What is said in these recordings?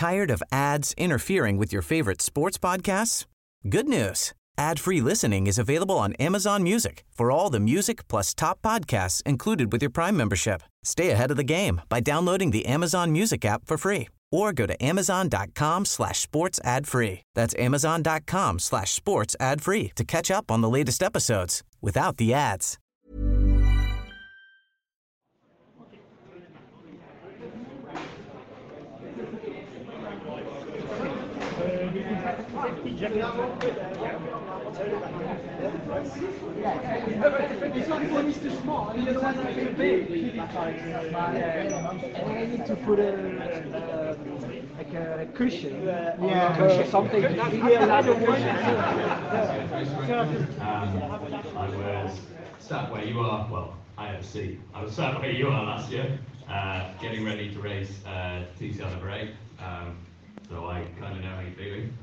Tired of ads interfering with your favorite sports podcasts? Good news. Ad-free listening is available on Amazon Music for all the music plus top podcasts included with your Prime membership. Stay ahead of the game by downloading the Amazon Music app for free or go to amazon.com/sports ad free. That's amazon.com/sports ad free to catch up on the latest episodes without the ads. I need to put a cushion, or something. I was sat where you are. Well, I have a seat. I was sat where you are last year, getting ready to race TCR number 8. So I kind of know how you're feeling.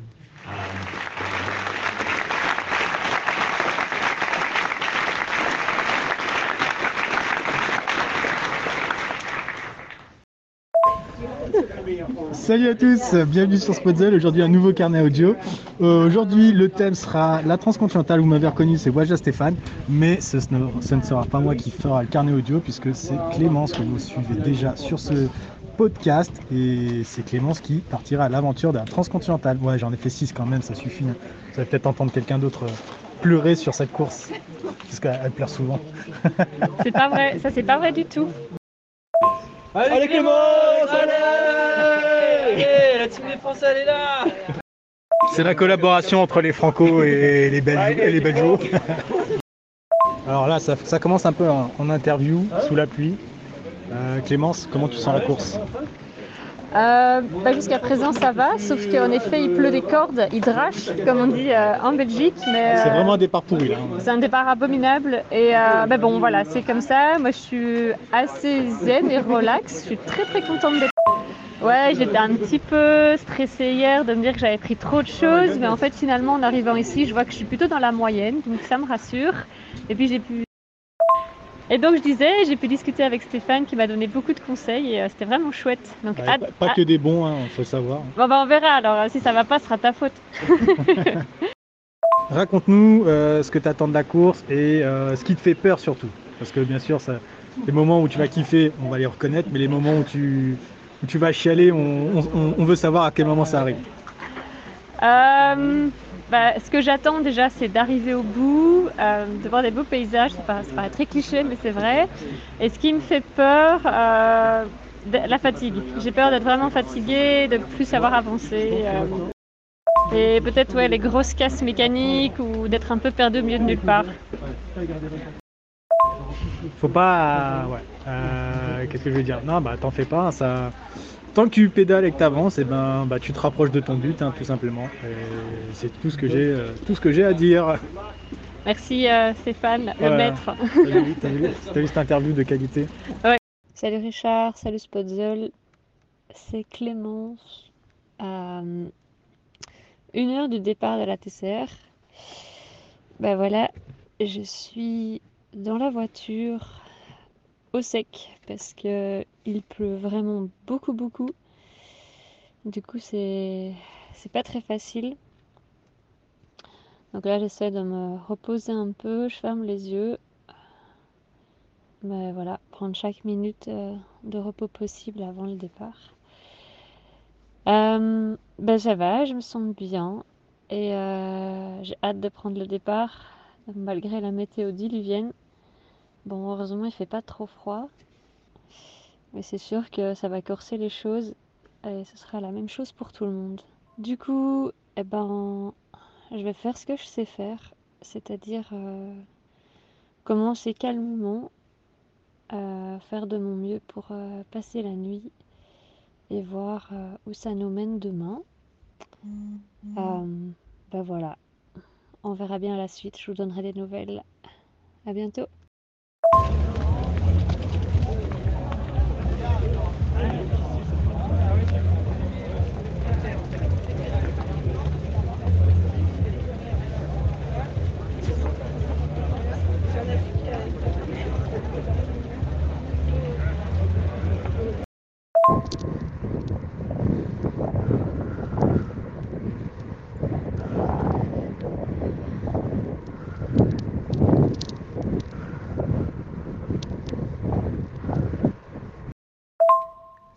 Salut à tous, bienvenue sur Spotzel. Aujourd'hui un nouveau carnet audio. Aujourd'hui le thème sera la transcontinentale. Vous m'avez reconnu, c'est Waja Stéphane, mais ce ne sera pas moi qui fera le carnet audio puisque c'est Clémence que vous suivez déjà sur ce podcast et c'est Clémence qui partira à l'aventure de la transcontinentale. Ouais, j'en ai fait 6 quand même, ça suffit. Vous allez peut-être entendre quelqu'un d'autre pleurer sur cette course parce qu'elle pleure souvent. C'est pas vrai, ça c'est pas vrai du tout. Allez Clémence, allez, la team des Français, elle est là. C'est la collaboration entre les Franco et les Belgos. Alors là, ça commence un peu en interview, sous la pluie. Clémence, comment tu sens la course ? Jusqu'à présent ça va, sauf qu'en effet il pleut des cordes, il drache comme on dit en Belgique. Mais, c'est vraiment un départ pourri là. C'est un départ abominable et bon voilà, c'est comme ça. Moi je suis assez zen et relax, je suis très très contente d'être. Ouais, j'étais un petit peu stressée hier de me dire que j'avais pris trop de choses, mais en fait finalement en arrivant ici je vois que je suis plutôt dans la moyenne, donc ça me rassure. Et puis Et donc je disais, j'ai pu discuter avec Stéphane qui m'a donné beaucoup de conseils et c'était vraiment chouette. Donc, pas que des bons, hein, faut savoir. Bon on verra alors, si ça va pas ce sera ta faute. Raconte-nous ce que tu attends de la course et ce qui te fait peur surtout. Parce que bien sûr, les moments où tu vas kiffer, on va les reconnaître, mais les moments où tu vas chialer, on veut savoir à quel moment ça arrive. Ce que j'attends déjà, c'est d'arriver au bout, de voir des beaux paysages. Ça paraît très cliché, mais c'est vrai. Et ce qui me fait peur, la fatigue. J'ai peur d'être vraiment fatiguée, de ne plus savoir avancer. Et peut-être les grosses casses mécaniques ou d'être un peu perdu au milieu de nulle part. Faut pas... qu'est-ce que je veux dire ? Non, t'en fais pas, ça... Tant que tu pédales et que tu avances, tu te rapproches de ton but, tout simplement. Et c'est tout ce que j'ai à dire. Merci Stéphane, le maître. T'as vu cette interview de qualité ? Ouais. Salut Richard, salut Spotzel. C'est Clémence. 1 heure du départ de la TCR. Voilà, je suis dans la voiture au sec parce que il pleut vraiment beaucoup. Du coup c'est pas très facile. Donc là j'essaie de me reposer un peu, je ferme les yeux. Voilà, prendre chaque minute de repos possible avant le départ. Ça va, je me sens bien et j'ai hâte de prendre le départ malgré la météo diluvienne. Bon, heureusement il fait pas trop froid. Mais c'est sûr que ça va corser les choses et ce sera la même chose pour tout le monde. Du coup, je vais faire ce que je sais faire, c'est-à-dire commencer calmement, faire de mon mieux pour passer la nuit et voir où ça nous mène demain. Voilà, on verra bien la suite, je vous donnerai des nouvelles. À bientôt.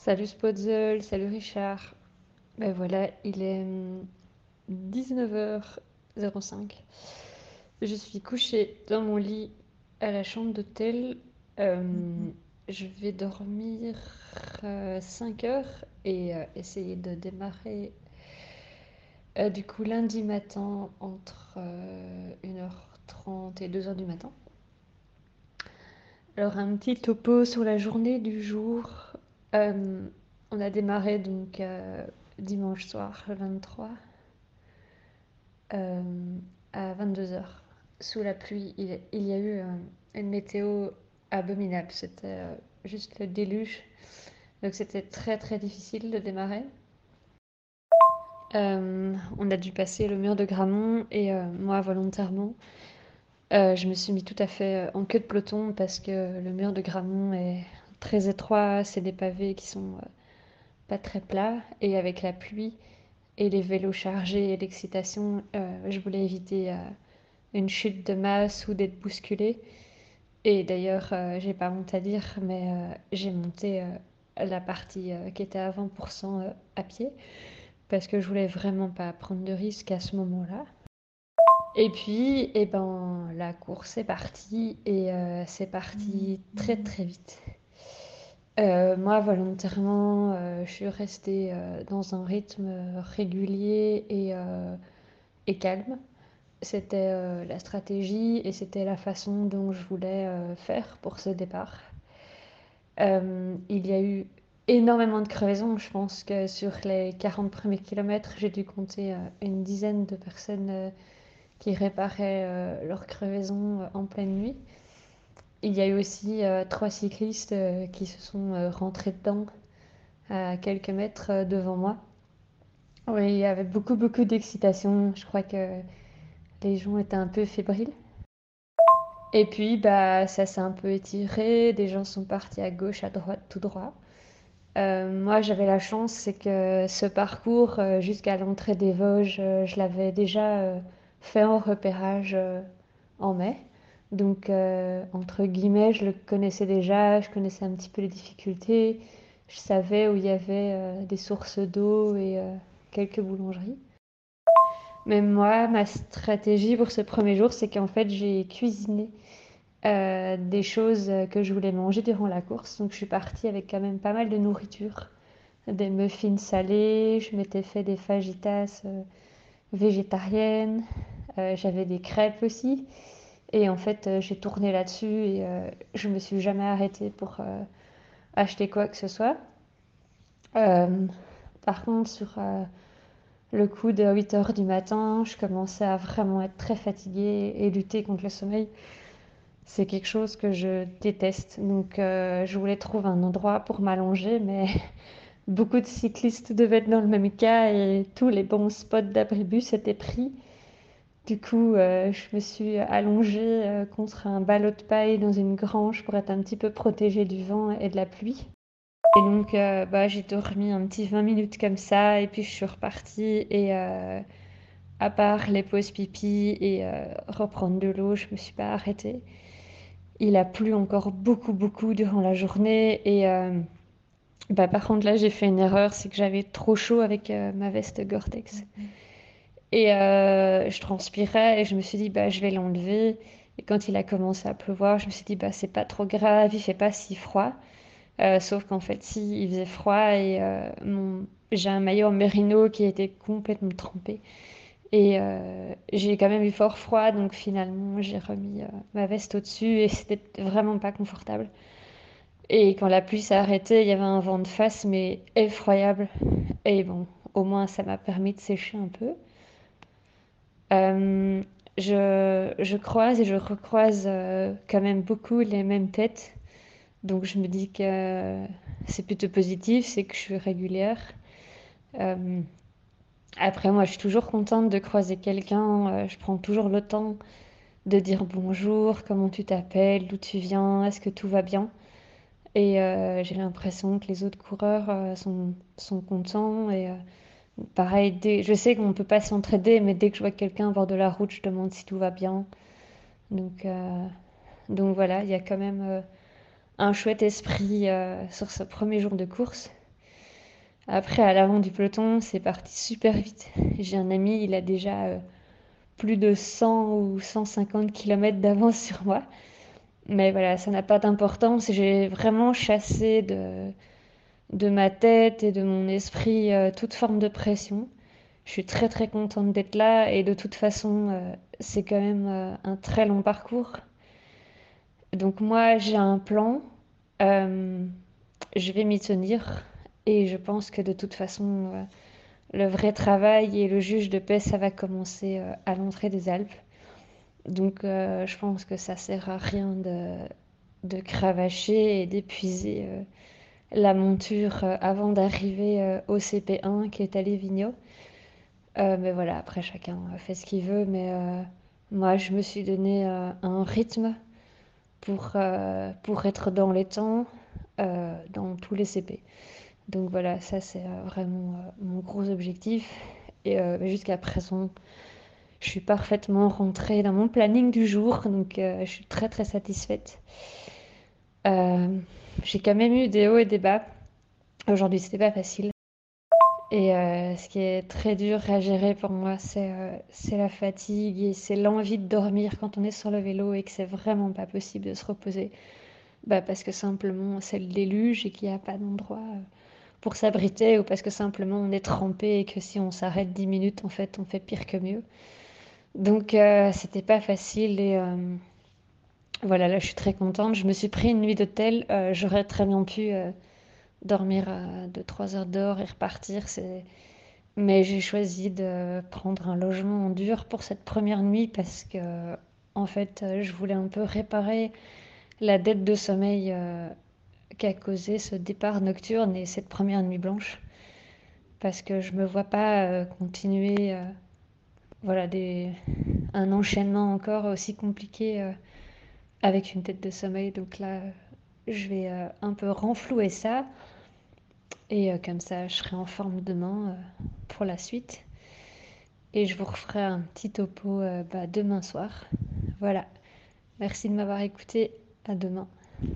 Salut Spotzel, salut Richard. Ben voilà, il est 19h05. Je suis couchée dans mon lit à la chambre d'hôtel. Je vais dormir 5 heures et essayer de démarrer du coup lundi matin entre 1h30 et 2h du matin. Alors un petit topo sur la journée du jour. On a démarré donc dimanche soir, le 23, à 22h. Sous la pluie, il y a eu une météo abominable. C'était juste le déluge. Donc c'était très très difficile de démarrer. On a dû passer le mur de Grammont et moi volontairement, je me suis mis tout à fait en queue de peloton parce que le mur de Grammont est très étroit, c'est des pavés qui sont pas très plats et avec la pluie et les vélos chargés et l'excitation, je voulais éviter une chute de masse ou d'être bousculée. Et d'ailleurs, j'ai pas honte à dire, mais j'ai monté la partie qui était à 20% à pied parce que je voulais vraiment pas prendre de risque à ce moment-là. Et puis, eh ben, la course est partie et c'est parti très très vite. Moi, volontairement, je suis restée dans un rythme régulier et calme. C'était la stratégie et c'était la façon dont je voulais faire pour ce départ. Il y a eu énormément de crevaisons. Je pense que sur les 40 premiers kilomètres, j'ai dû compter une dizaine de personnes qui réparaient leurs crevaisons en pleine nuit. Il y a eu aussi 3 cyclistes qui se sont rentrés dedans à quelques mètres devant moi. Oui, il y avait beaucoup, beaucoup d'excitation. Je crois que les gens étaient un peu fébriles. Et puis, bah, ça s'est un peu étiré. Des gens sont partis à gauche, à droite, tout droit. Moi, j'avais la chance, c'est que ce parcours jusqu'à l'entrée des Vosges, je l'avais déjà fait en repérage en mai. Donc, entre guillemets, je le connaissais déjà, je connaissais un petit peu les difficultés, je savais où il y avait des sources d'eau et quelques boulangeries. Mais moi, ma stratégie pour ce premier jour, c'est qu'en fait, j'ai cuisiné des choses que je voulais manger durant la course. Donc, je suis partie avec quand même pas mal de nourriture, des muffins salés, je m'étais fait des fajitas végétariennes, j'avais des crêpes aussi. Et en fait, j'ai tourné là-dessus et je me suis jamais arrêtée pour acheter quoi que ce soit. Par contre, sur le coup de 8 heures du matin, je commençais à vraiment être très fatiguée et lutter contre le sommeil. C'est quelque chose que je déteste. Donc, je voulais trouver un endroit pour m'allonger, mais beaucoup de cyclistes devaient être dans le même cas et tous les bons spots d'abribus étaient pris. Du coup, je me suis allongée contre un ballot de paille dans une grange pour être un petit peu protégée du vent et de la pluie. Et donc, bah, j'ai dormi un petit 20 minutes comme ça, et puis je suis repartie. Et à part les pauses pipi et reprendre de l'eau, je me suis pas arrêtée. Il a plu encore beaucoup, beaucoup durant la journée. Et bah, par contre, là, j'ai fait une erreur, c'est que j'avais trop chaud avec ma veste Gore-Tex. Et je transpirais et je me suis dit, bah, je vais l'enlever. Et quand il a commencé à pleuvoir, je me suis dit, bah, c'est pas trop grave, il fait pas si froid. Sauf qu'en fait, si, il faisait froid et j'ai un maillot en mérino qui était complètement trempé. Et j'ai quand même eu fort froid, donc finalement, j'ai remis ma veste au-dessus et c'était vraiment pas confortable. Et quand la pluie s'est arrêtée, il y avait un vent de face, mais effroyable. Et bon, au moins, ça m'a permis de sécher un peu. Euh, je croise et je recroise quand même beaucoup les mêmes têtes. Donc je me dis que c'est plutôt positif, c'est que je suis régulière. Euh, Après, moi, je suis toujours contente de croiser quelqu'un. Je prends toujours le temps de dire bonjour, comment tu t'appelles, d'où tu viens, est-ce que tout va bien. Et j'ai l'impression que les autres coureurs sont contents. Et pareil, je sais qu'on ne peut pas s'entraider, mais dès que je vois quelqu'un à bord de la route, je demande si tout va bien. Donc, euh, donc voilà, il y a quand même un chouette esprit sur ce premier jour de course. Après, à l'avant du peloton, c'est parti super vite. J'ai un ami, il a déjà plus de 100 ou 150 km d'avance sur moi. Mais voilà, ça n'a pas d'importance. J'ai vraiment chassé de ma tête et de mon esprit toute forme de pression. Je suis très très contente d'être là et de toute façon, c'est quand même un très long parcours. Donc moi, j'ai un plan, euh, je vais m'y tenir et je pense que de toute façon, le vrai travail et le juge de paix, ça va commencer à l'entrée des Alpes. Donc je pense que ça sert à rien de cravacher et d'épuiser la monture avant d'arriver au CP1 qui est à Lévigno. Mais voilà, après chacun fait ce qu'il veut, mais moi je me suis donné un rythme pour être dans les temps dans tous les CP. Donc voilà, ça c'est vraiment mon gros objectif. Et jusqu'à présent, je suis parfaitement rentrée dans mon planning du jour, donc je suis très très satisfaite. Euh, j'ai quand même eu des hauts et des bas. Aujourd'hui, c'était pas facile. Et ce qui est très dur à gérer pour moi, c'est la fatigue et c'est l'envie de dormir quand on est sur le vélo et que c'est vraiment pas possible de se reposer. Bah, parce que simplement c'est le déluge et qu'il n'y a pas d'endroit pour s'abriter ou parce que simplement on est trempé et que si on s'arrête 10 minutes, en fait, on fait pire que mieux. Donc c'était pas facile et voilà, là je suis très contente. Je me suis pris une nuit d'hôtel. J'aurais très bien pu dormir 2-3 heures dehors et repartir. Mais j'ai choisi de prendre un logement en dur pour cette première nuit parce que, en fait, je voulais un peu réparer la dette de sommeil qu'a causé ce départ nocturne et cette première nuit blanche. Parce que je me vois pas continuer voilà, un enchaînement encore aussi compliqué avec une tête de sommeil. Donc là, je vais un peu renflouer ça. Et comme ça, je serai en forme demain pour la suite. Et je vous referai un petit topo demain soir. Voilà. Merci de m'avoir écouté. À demain.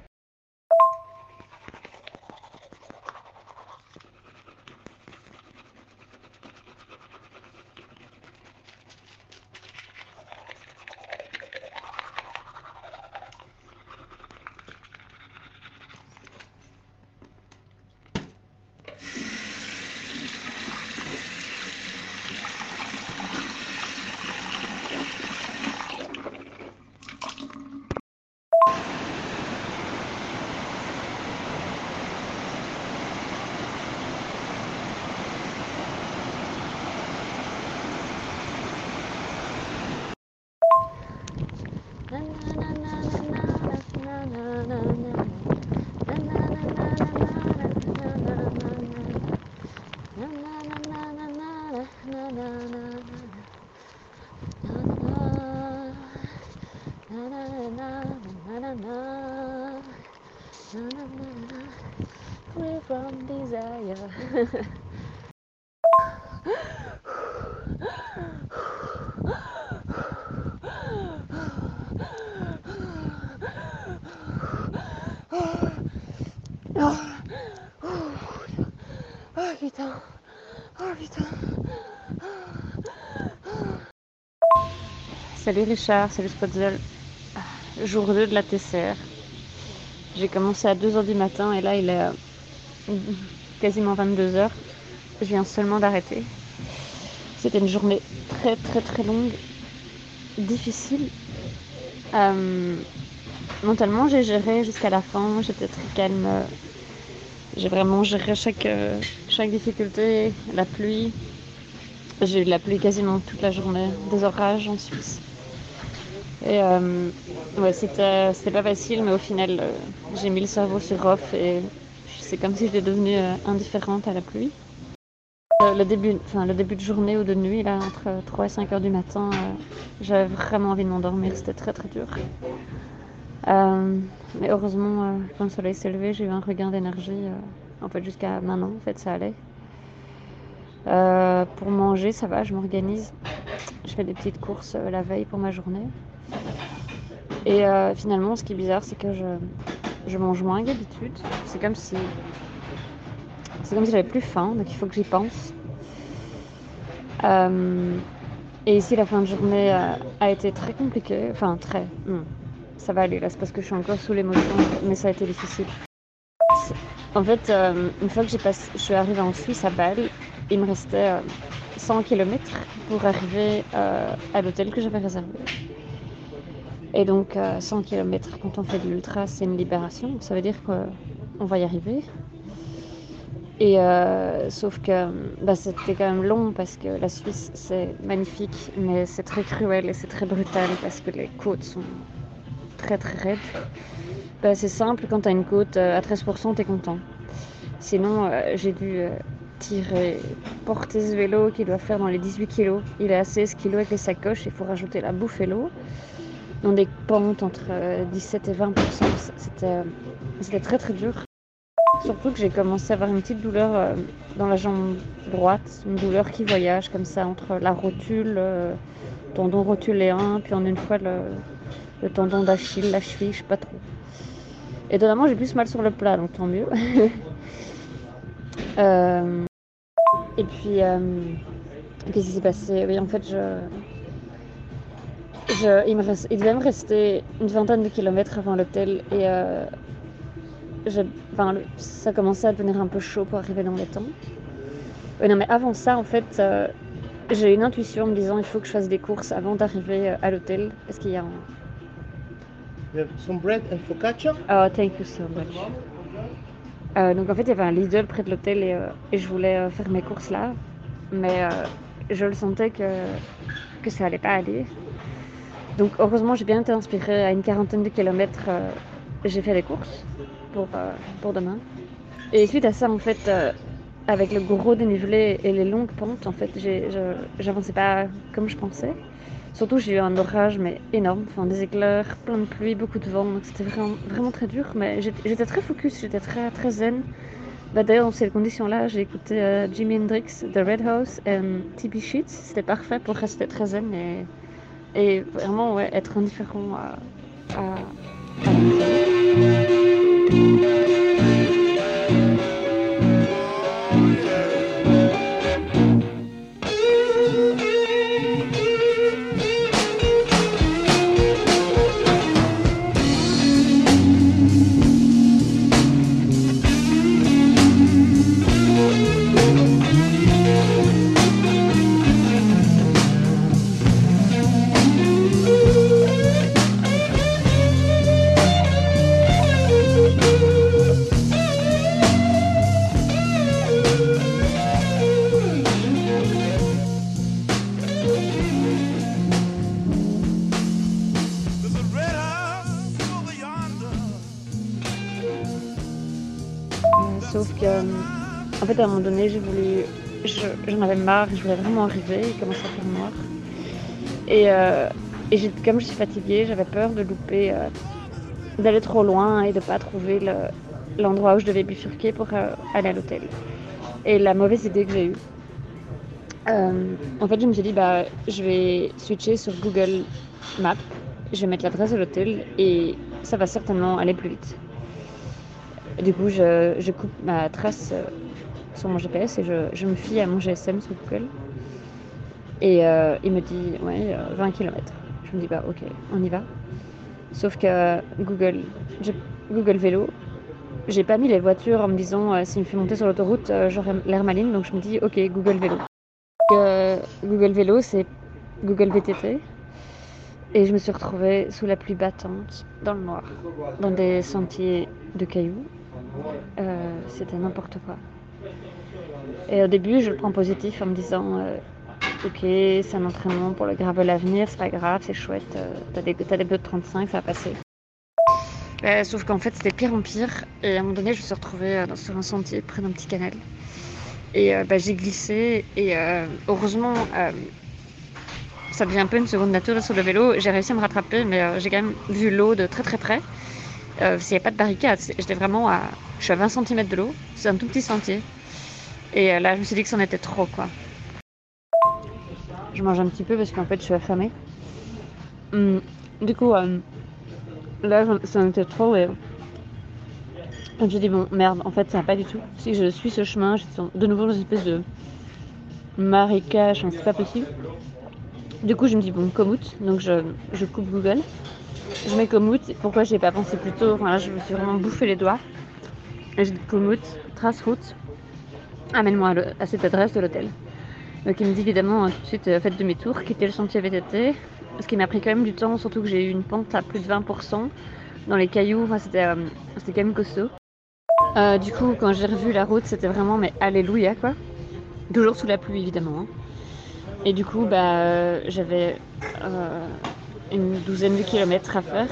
Free from desire. Oh putain. Oh putain. Salut Richard, salut Spotzel. Jour 2 de la TCR. J'ai commencé à 2h du matin et là il est quasiment 22h. Je viens seulement d'arrêter. C'était une journée très très très longue, difficile. Mentalement j'ai géré jusqu'à la fin, j'étais très calme. J'ai vraiment géré chaque difficulté, la pluie. J'ai eu de la pluie quasiment toute la journée, des orages en Suisse. Et ouais, c'était pas facile, mais au final, j'ai mis le cerveau sur off et c'est comme si j'étais devenue indifférente à la pluie. Le début de journée ou de nuit, là, entre 3 et 5 heures du matin, j'avais vraiment envie de m'endormir, c'était très très dur. Mais heureusement, quand le soleil s'est levé, j'ai eu un regain d'énergie. En fait, jusqu'à maintenant, en fait, ça allait. Pour manger, ça va, je m'organise. Je fais des petites courses la veille pour ma journée. Et finalement, ce qui est bizarre, c'est que je mange moins que d'habitude. C'est comme si c'est comme si j'avais plus faim, donc il faut que j'y pense. Et ici, la fin de journée a été très compliquée. Enfin, ça va aller là, c'est parce que je suis encore sous l'émotion, mais ça a été difficile. En fait, une fois que je suis arrivée en Suisse à Bâle, il me restait 100 km pour arriver à l'hôtel que j'avais réservé. Et donc 100 km quand on fait de l'ultra, c'est une libération, ça veut dire qu'on va y arriver. Et sauf que c'était quand même long parce que la Suisse c'est magnifique, mais c'est très cruel et c'est très brutal parce que les côtes sont très très raides. C'est simple, quand tu as une côte à 13%, tu es content. Sinon, j'ai dû porter ce vélo qui doit faire dans les 18 kg. Il est à 16 kg avec les sacoches, il faut rajouter la bouffe et l'eau. Dans des pentes entre 17 et 20%, c'était très très dur. Surtout que j'ai commencé à avoir une petite douleur dans la jambe droite, une douleur qui voyage comme ça entre la rotule, tendon rotuléen, puis en une fois le tendon d'Achille, la cheville, je sais pas trop. Étonnamment, j'ai plus mal sur le plat, donc tant mieux. Et puis, qu'est-ce qui s'est passé? Oui, en fait, il devait me rester une vingtaine de kilomètres avant l'hôtel et ça commençait à devenir un peu chaud pour arriver dans les temps. Non, mais avant ça, en fait, j'ai une intuition en me disant il faut que je fasse des courses avant d'arriver à l'hôtel parce qu'il y a un... You have some bread and focaccia? Oh, thank you so much. Donc en fait, il y avait un Lidl près de l'hôtel et je voulais faire mes courses là, mais je le sentais que ça allait pas aller. Donc heureusement, j'ai bien été inspirée. À une quarantaine de kilomètres, j'ai fait des courses pour demain. Et suite à ça, en fait, avec le gros dénivelé et les longues pentes, en fait, j'avançais pas comme je pensais. Surtout, j'ai eu un orage mais énorme, des éclairs, plein de pluie, beaucoup de vent, donc c'était vraiment, vraiment très dur. Mais j'étais très focus, j'étais très, très zen. D'ailleurs, dans ces conditions-là, j'ai écouté Jimi Hendrix, The Red House et TB Sheets. C'était parfait pour rester très zen et vraiment être indifférent à la Sauf que, en fait, à un moment donné, j'en avais marre, je voulais vraiment arriver, il commençait à faire noir. Et comme je suis fatiguée, j'avais peur de louper, d'aller trop loin et de ne pas trouver l'endroit où je devais bifurquer pour aller à l'hôtel. Et la mauvaise idée que j'ai eue, en fait, je me suis dit, je vais switcher sur Google Maps, je vais mettre l'adresse de l'hôtel et ça va certainement aller plus vite. Du coup, je coupe ma trace sur mon GPS et je me fie à mon GSM sur Google. Et il me dit, 20 km. Je me dis, ok, on y va. Sauf que Google Vélo, j'ai pas mis les voitures en me disant, s'il me fait monter sur l'autoroute, j'aurai l'air maligne. Donc je me dis, ok, Google Vélo. Google Vélo, c'est Google VTT. Et je me suis retrouvée sous la pluie battante, dans le noir, dans des sentiers de cailloux. C'était n'importe quoi. Et au début, je le prends positif en me disant ok, c'est un entraînement pour le gravel à venir, c'est pas grave, c'est chouette, t'as des pneus de 35, ça va passer. Sauf qu'en fait, c'était pire en pire. Et à un moment donné, je me suis retrouvée sur un sentier près d'un petit canal. Et j'ai glissé. Et heureusement, ça devient un peu une seconde nature sur le vélo. J'ai réussi à me rattraper, mais j'ai quand même vu l'eau de très très près. S'il n'y a pas de barricade, j'étais vraiment je suis à 20 cm de l'eau, c'est un tout petit sentier. Et là, je me suis dit que c'en était trop, quoi. Je mange un petit peu parce qu'en fait, je suis affamée. Du coup, là, c'en était trop. Je me suis dit, bon, merde, en fait, ça va pas du tout. Si je suis ce chemin, je suis de nouveau dans une espèce de marécage, c'est pas possible. Du coup, je me dis, bon, Komoot, donc je coupe Google. Je mets Komoot, pourquoi j'y ai pas pensé plus tôt? Enfin là, je me suis vraiment bouffé les doigts. Et j'ai dit Komoot, trace route, amène-moi à cette adresse de l'hôtel. Donc il me dit évidemment tout de suite, faites demi-tour, quittez le sentier VTT. Ce qui m'a pris quand même du temps, surtout que j'ai eu une pente à plus de 20% dans les cailloux, enfin, c'était quand même costaud. Du coup, quand j'ai revu la route, c'était vraiment mais alléluia quoi. Toujours sous la pluie évidemment. Hein. Et du coup, j'avais une douzaine de kilomètres à faire.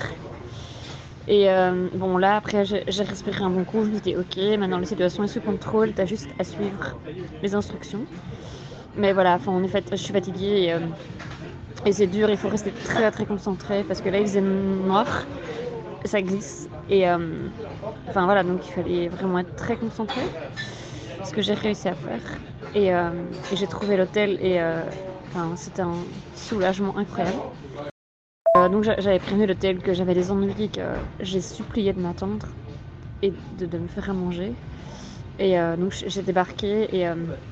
Et bon là, après, j'ai respiré un bon coup, je me dis ok, maintenant la situation est sous contrôle, t'as juste à suivre les instructions. Mais voilà, en effet, je suis fatiguée et c'est dur, il faut rester très très concentré parce que là il faisait noir, ça glisse et voilà, donc il fallait vraiment être très concentré, ce que j'ai réussi à faire et j'ai trouvé l'hôtel et c'était un soulagement incroyable. Donc j'avais prévenu l'hôtel que j'avais des ennuis, que j'ai supplié de m'attendre et de me faire à manger et donc j'ai débarqué et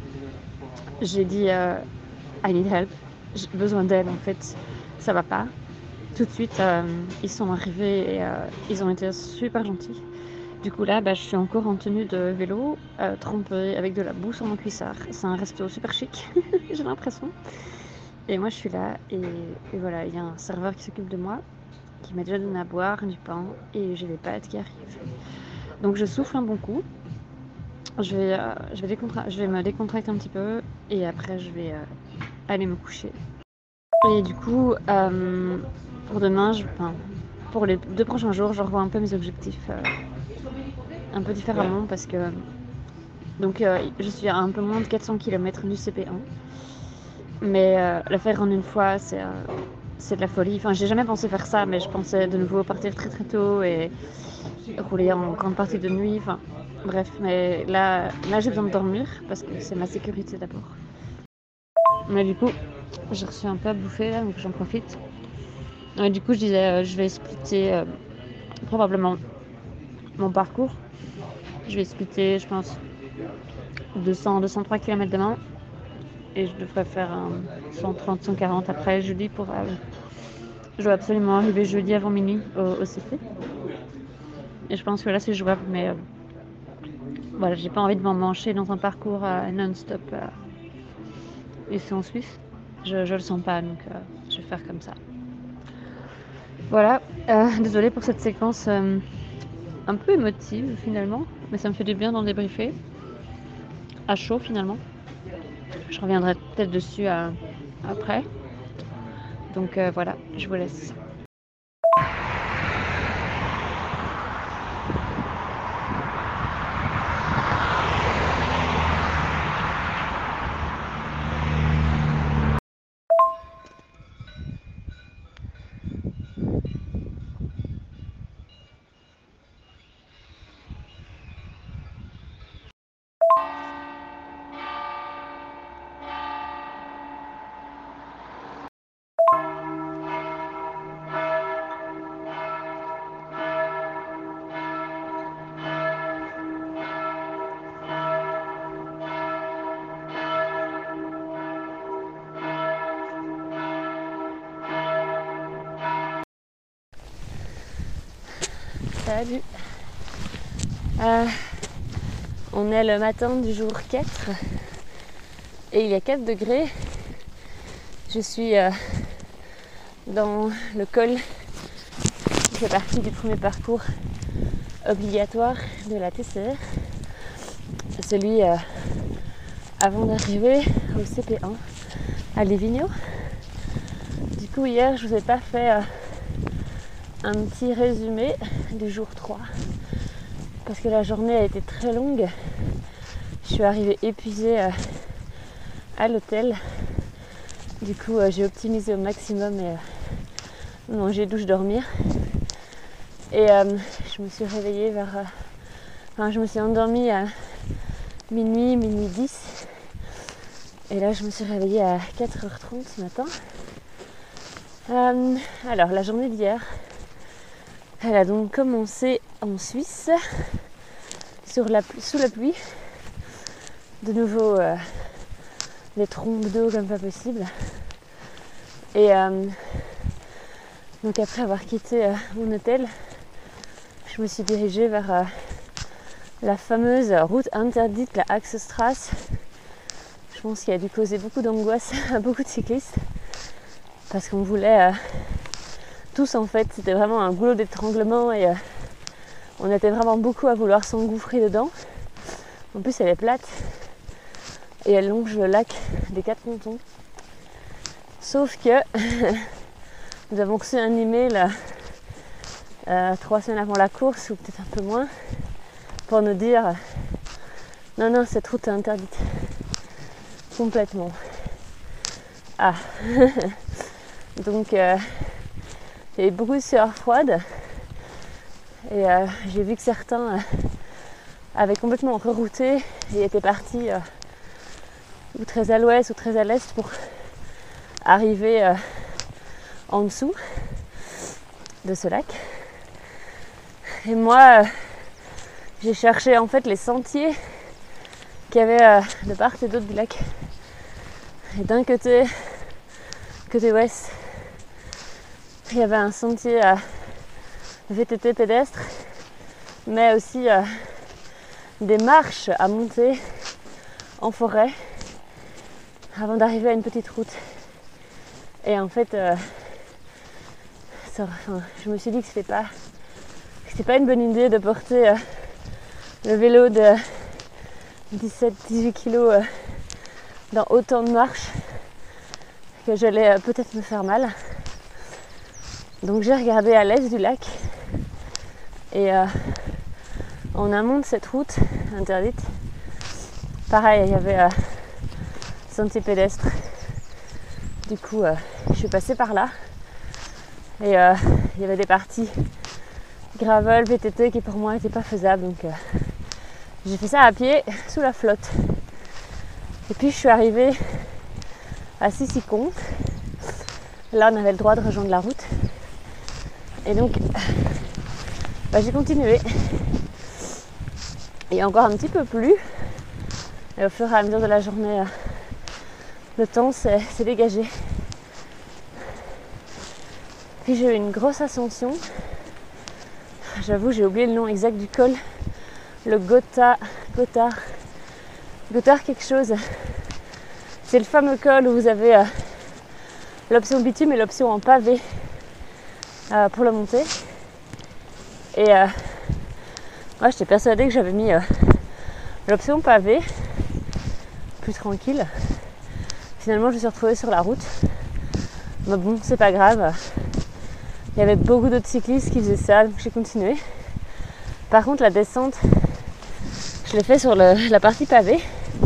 j'ai dit I need help, j'ai besoin d'aide en fait, ça va pas. Tout de suite, ils sont arrivés et ils ont été super gentils. Du coup là, je suis encore en tenue de vélo, trempée avec de la boue sur mon cuissard. C'est un resto super chic, j'ai l'impression. Et moi je suis là et voilà, il y a un serveur qui s'occupe de moi, qui m'a déjà donné à boire, du pain et j'ai des pâtes qui arrivent. Donc je souffle un bon coup. Je vais me décontracter un petit peu et après je vais aller me coucher. Et du coup, pour demain, pour les 2 prochains jours, je revois un peu mes objectifs un peu différemment parce que je suis à un peu moins de 400 km du CP1. Mais la faire en une fois, c'est de la folie. Enfin, j'ai jamais pensé faire ça, mais je pensais de nouveau partir très très tôt et rouler en grande partie de nuit. Enfin, bref, mais là j'ai besoin de dormir parce que c'est ma sécurité d'abord. Mais du coup, j'ai reçu un peu à bouffer là, donc j'en profite. Et du coup, je disais, je vais splitter probablement mon parcours. Je vais splitter, je pense, 203 km demain. Et je devrais faire un 130, 140 après jeudi pour... je dois absolument arriver jeudi avant minuit au CP. Et je pense que là c'est jouable, mais voilà, j'ai pas envie de m'emmancher dans un parcours non-stop ici en Suisse. Je le sens pas, donc je vais faire comme ça. Voilà, désolée pour cette séquence un peu émotive finalement, mais ça me fait du bien d'en débriefer. À chaud finalement. Je reviendrai peut-être dessus après. Donc voilà, je vous laisse. Salut. On est le matin du jour 4 et il y a 4 degrés. Je suis dans le col qui fait partie du premier parcours obligatoire de la TCR. Celui avant d'arriver au CP1 à Livigno. Du coup hier je vous ai pas fait un petit résumé du jour 3 parce que la journée a été très longue. Je suis arrivée épuisée à l'hôtel. Du coup j'ai optimisé au maximum et manger, douche, dormir. Et je me suis réveillée je me suis endormie à minuit 10. Et là je me suis réveillée à 4h30 ce matin. Alors la journée d'hier, elle a donc commencé en Suisse sous la pluie. De nouveau des trombes d'eau comme pas possible. Et donc après avoir quitté mon hôtel, je me suis dirigée vers la fameuse route interdite, la Axestrasse. Je pense qu'il a dû causer beaucoup d'angoisse à beaucoup de cyclistes parce qu'on voulait tous, en fait, c'était vraiment un goulot d'étranglement et on était vraiment beaucoup à vouloir s'engouffrer dedans. En plus elle est plate et elle longe le lac des 4 cantons. Sauf que nous avons reçu un email 3 semaines avant la course, ou peut-être un peu moins, pour nous dire non, cette route est interdite complètement. Ah donc il y avait beaucoup de sueur froide et j'ai vu que certains avaient complètement rerouté et étaient partis ou très à l'ouest ou très à l'est pour arriver en dessous de ce lac. Et moi j'ai cherché en fait les sentiers qu'il y avait de part et d'autre du lac. Et d'un côté ouest, il y avait un sentier VTT pédestre, mais aussi des marches à monter en forêt avant d'arriver à une petite route. Et en fait, je me suis dit que c'était pas une bonne idée de porter le vélo de 17-18 kg dans autant de marches, que j'allais peut-être me faire mal. Donc j'ai regardé à l'est du lac et en amont de cette route interdite, pareil, il y avait sentier pédestre. Du coup, je suis passée par là et il y avait des parties gravel, VTT qui pour moi n'étaient pas faisables. Donc j'ai fait ça à pied sous la flotte. Et puis je suis arrivée à Sissicon. Là on avait le droit de rejoindre la route. Et donc j'ai continué. Et encore un petit peu plus. Et au fur et à mesure de la journée, le temps s'est dégagé. Puis j'ai eu une grosse ascension. J'avoue, j'ai oublié le nom exact du col. Le Gotthard quelque chose. C'est le fameux col où vous avez l'option bitume et l'option en pavé pour le monter. Et moi j'étais persuadée que j'avais mis l'option pavé, plus tranquille. Finalement je me suis retrouvée sur la route. Mais bon, c'est pas grave. Il y avait beaucoup d'autres cyclistes qui faisaient ça, donc j'ai continué. Par contre la descente, je l'ai fait sur la partie pavée.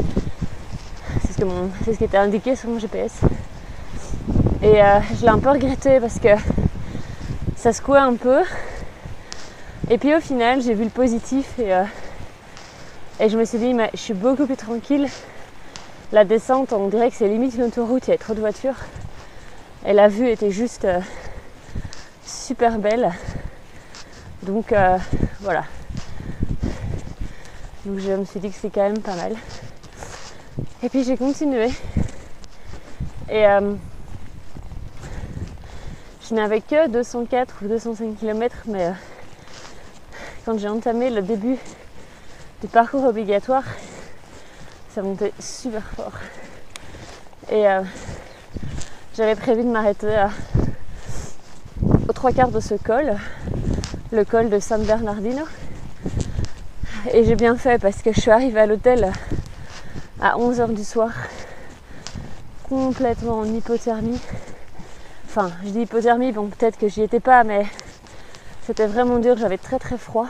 C'est ce qui était indiqué sur mon GPS. Et je l'ai un peu regretté parce que ça secouait un peu. Et puis au final, j'ai vu le positif et je me suis dit, mais je suis beaucoup plus tranquille. La descente, on dirait que c'est limite une autoroute, il y avait trop de voitures. Et la vue était juste super belle. Donc voilà. Donc je me suis dit que c'est quand même pas mal. Et puis j'ai continué. Et je n'avais que 204 ou 205 km, mais quand j'ai entamé le début du parcours obligatoire, ça montait super fort. Et j'avais prévu de m'arrêter aux 3/4 de ce col, le col de San Bernardino. Et j'ai bien fait parce que je suis arrivée à l'hôtel à 11h du soir, complètement en hypothermie. Enfin, je dis hypothermie, bon peut-être que j'y étais pas, mais c'était vraiment dur, j'avais très très froid.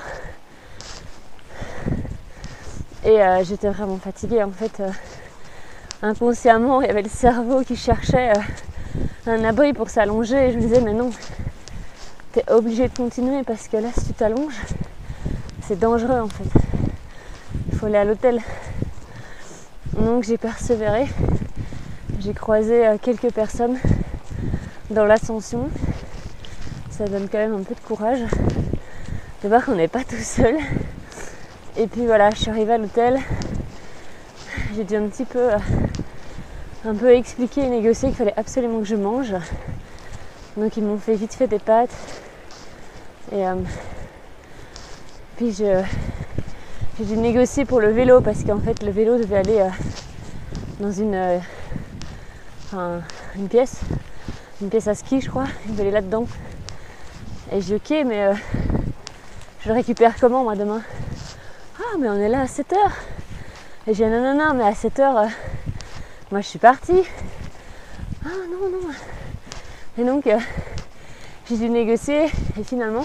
Et j'étais vraiment fatiguée en fait. Inconsciemment, il y avait le cerveau qui cherchait un abri pour s'allonger et je me disais mais non, t'es obligé de continuer parce que là si tu t'allonges, c'est dangereux en fait. Il faut aller à l'hôtel. Donc j'ai persévéré. J'ai croisé quelques personnes dans l'ascension. Ça donne quand même un peu de courage de voir qu'on n'est pas tout seul. Et puis voilà, je suis arrivée à l'hôtel. J'ai dû un peu expliquer et négocier qu'il fallait absolument que je mange. Donc ils m'ont fait vite fait des pâtes. Et puis j'ai dû négocier pour le vélo parce qu'en fait le vélo devait aller dans une pièce à ski je crois, il devait aller là-dedans. Et j'ai dit ok mais je le récupère comment moi demain? Ah mais on est là à 7h. Et j'ai dit non mais à 7h moi je suis partie. Ah non. Et donc j'ai dû négocier et finalement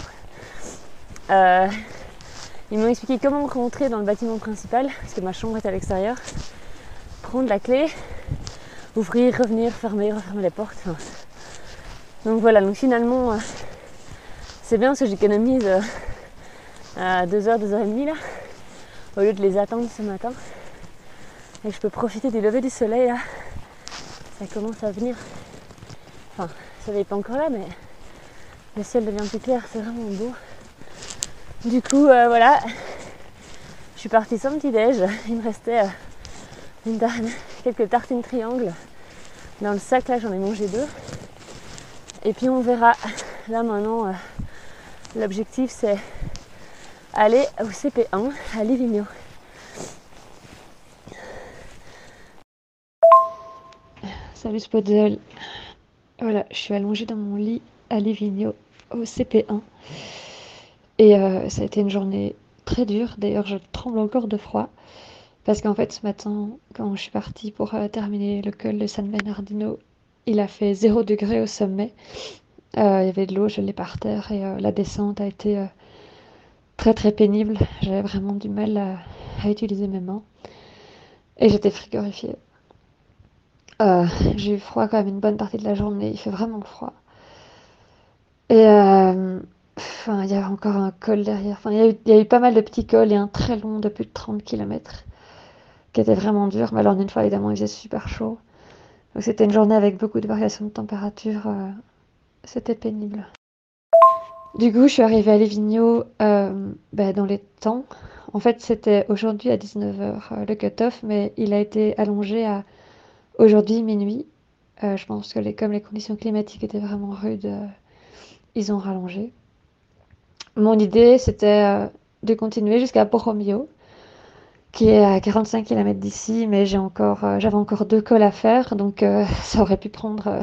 ils m'ont expliqué comment rentrer dans le bâtiment principal parce que ma chambre est à l'extérieur, prendre la clé, ouvrir, revenir, fermer, refermer les portes. Donc voilà, donc finalement c'est bien parce que j'économise 2h, 2h30 là, au lieu de les attendre ce matin. Et je peux profiter du lever du soleil là. Ça commence à venir. Enfin, le soleil n'est pas encore là, mais le ciel devient plus clair, c'est vraiment beau. Du coup, voilà, je suis partie sans petit déj. Il me restait quelques tartines triangles dans le sac. Là, j'en ai mangé 2. Et puis on verra. Là maintenant, l'objectif c'est aller au CP1 à Livigno. Salut Spotzel. Voilà, je suis allongée dans mon lit à Livigno au CP1. Et ça a été une journée très dure. D'ailleurs, je tremble encore de froid. Parce qu'en fait, ce matin, quand je suis partie pour terminer le col de San Bernardino, il a fait 0 degré au sommet. Il y avait de l'eau gelée par terre et la descente a été très très pénible. J'avais vraiment du mal à utiliser mes mains. Et j'étais frigorifiée. J'ai eu froid quand même une bonne partie de la journée. Il fait vraiment froid. Et il y avait encore un col derrière. Enfin, il y a eu pas mal de petits cols et un très long de plus de 30 km qui était vraiment dur. Mais alors, une fois, évidemment, il faisait super chaud. Donc, c'était une journée avec beaucoup de variations de température. C'était pénible. Du coup, je suis arrivée à Livigno dans les temps. En fait, c'était aujourd'hui à 19h le cut-off, mais il a été allongé à aujourd'hui minuit. Je pense que comme les conditions climatiques étaient vraiment rudes, ils ont rallongé. Mon idée, c'était de continuer jusqu'à Borromeo, qui est à 45 km d'ici, mais j'avais encore 2 cols à faire, donc ça aurait pu prendre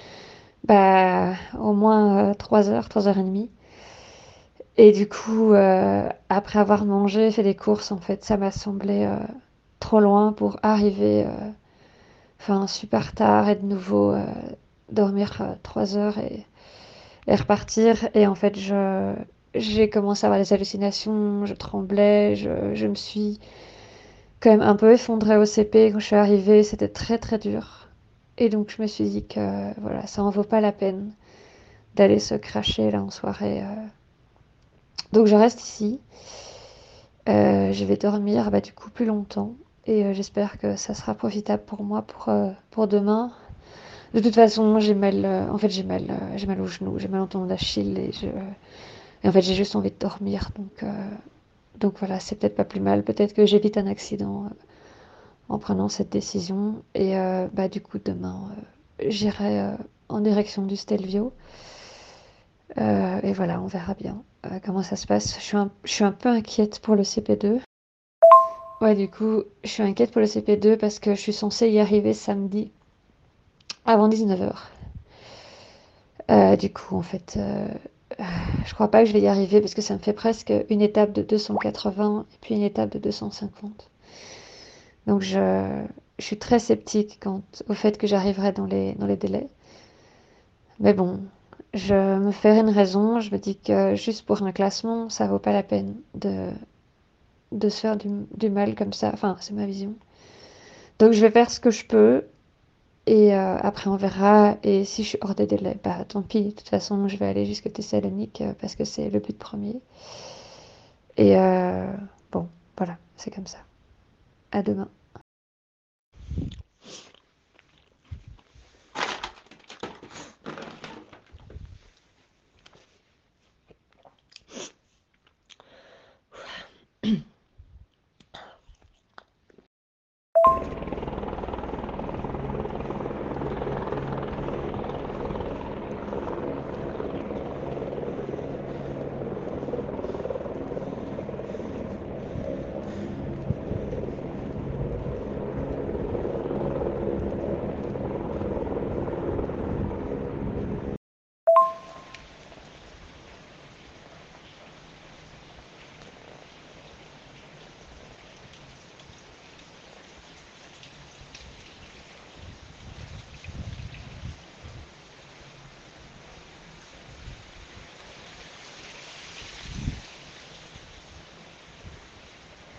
au moins 3 heures, 3h30. Et du coup, après avoir mangé, fait des courses, en fait, ça m'a semblé trop loin pour arriver super tard et de nouveau dormir 3 heures et repartir. Et en fait, j'ai commencé à avoir des hallucinations, je tremblais, je me suis quand même un peu effondrée au CP quand je suis arrivée, c'était très très dur. Et donc je me suis dit que voilà, ça en vaut pas la peine d'aller se cracher là en soirée. Donc je reste ici. Je vais dormir du coup plus longtemps et j'espère que ça sera profitable pour moi pour demain. De toute façon, j'ai mal au genou, j'ai mal au tendon d'Achille et en fait j'ai juste envie de dormir. Donc voilà, c'est peut-être pas plus mal. Peut-être que j'évite un accident en prenant cette décision. Et du coup, demain, j'irai en direction du Stelvio. Et voilà, on verra bien comment ça se passe. Je suis un peu inquiète pour le CP2. Ouais, du coup, je suis inquiète pour le CP2 parce que je suis censée y arriver samedi avant 19h. Du coup, en fait, je crois pas que je vais y arriver parce que ça me fait presque une étape de 280 et puis une étape de 250. Donc je suis très sceptique quant au fait que j'arriverai dans les délais. Mais bon, je me ferai une raison. Je me dis que juste pour un classement, ça vaut pas la peine de se faire du mal comme ça. Enfin, c'est ma vision. Donc je vais faire ce que je peux. Et après, on verra. Et si je suis hors des délais, tant pis. De toute façon, je vais aller jusqu'à Thessalonique parce que c'est le but premier. Et bon, voilà, c'est comme ça. À demain.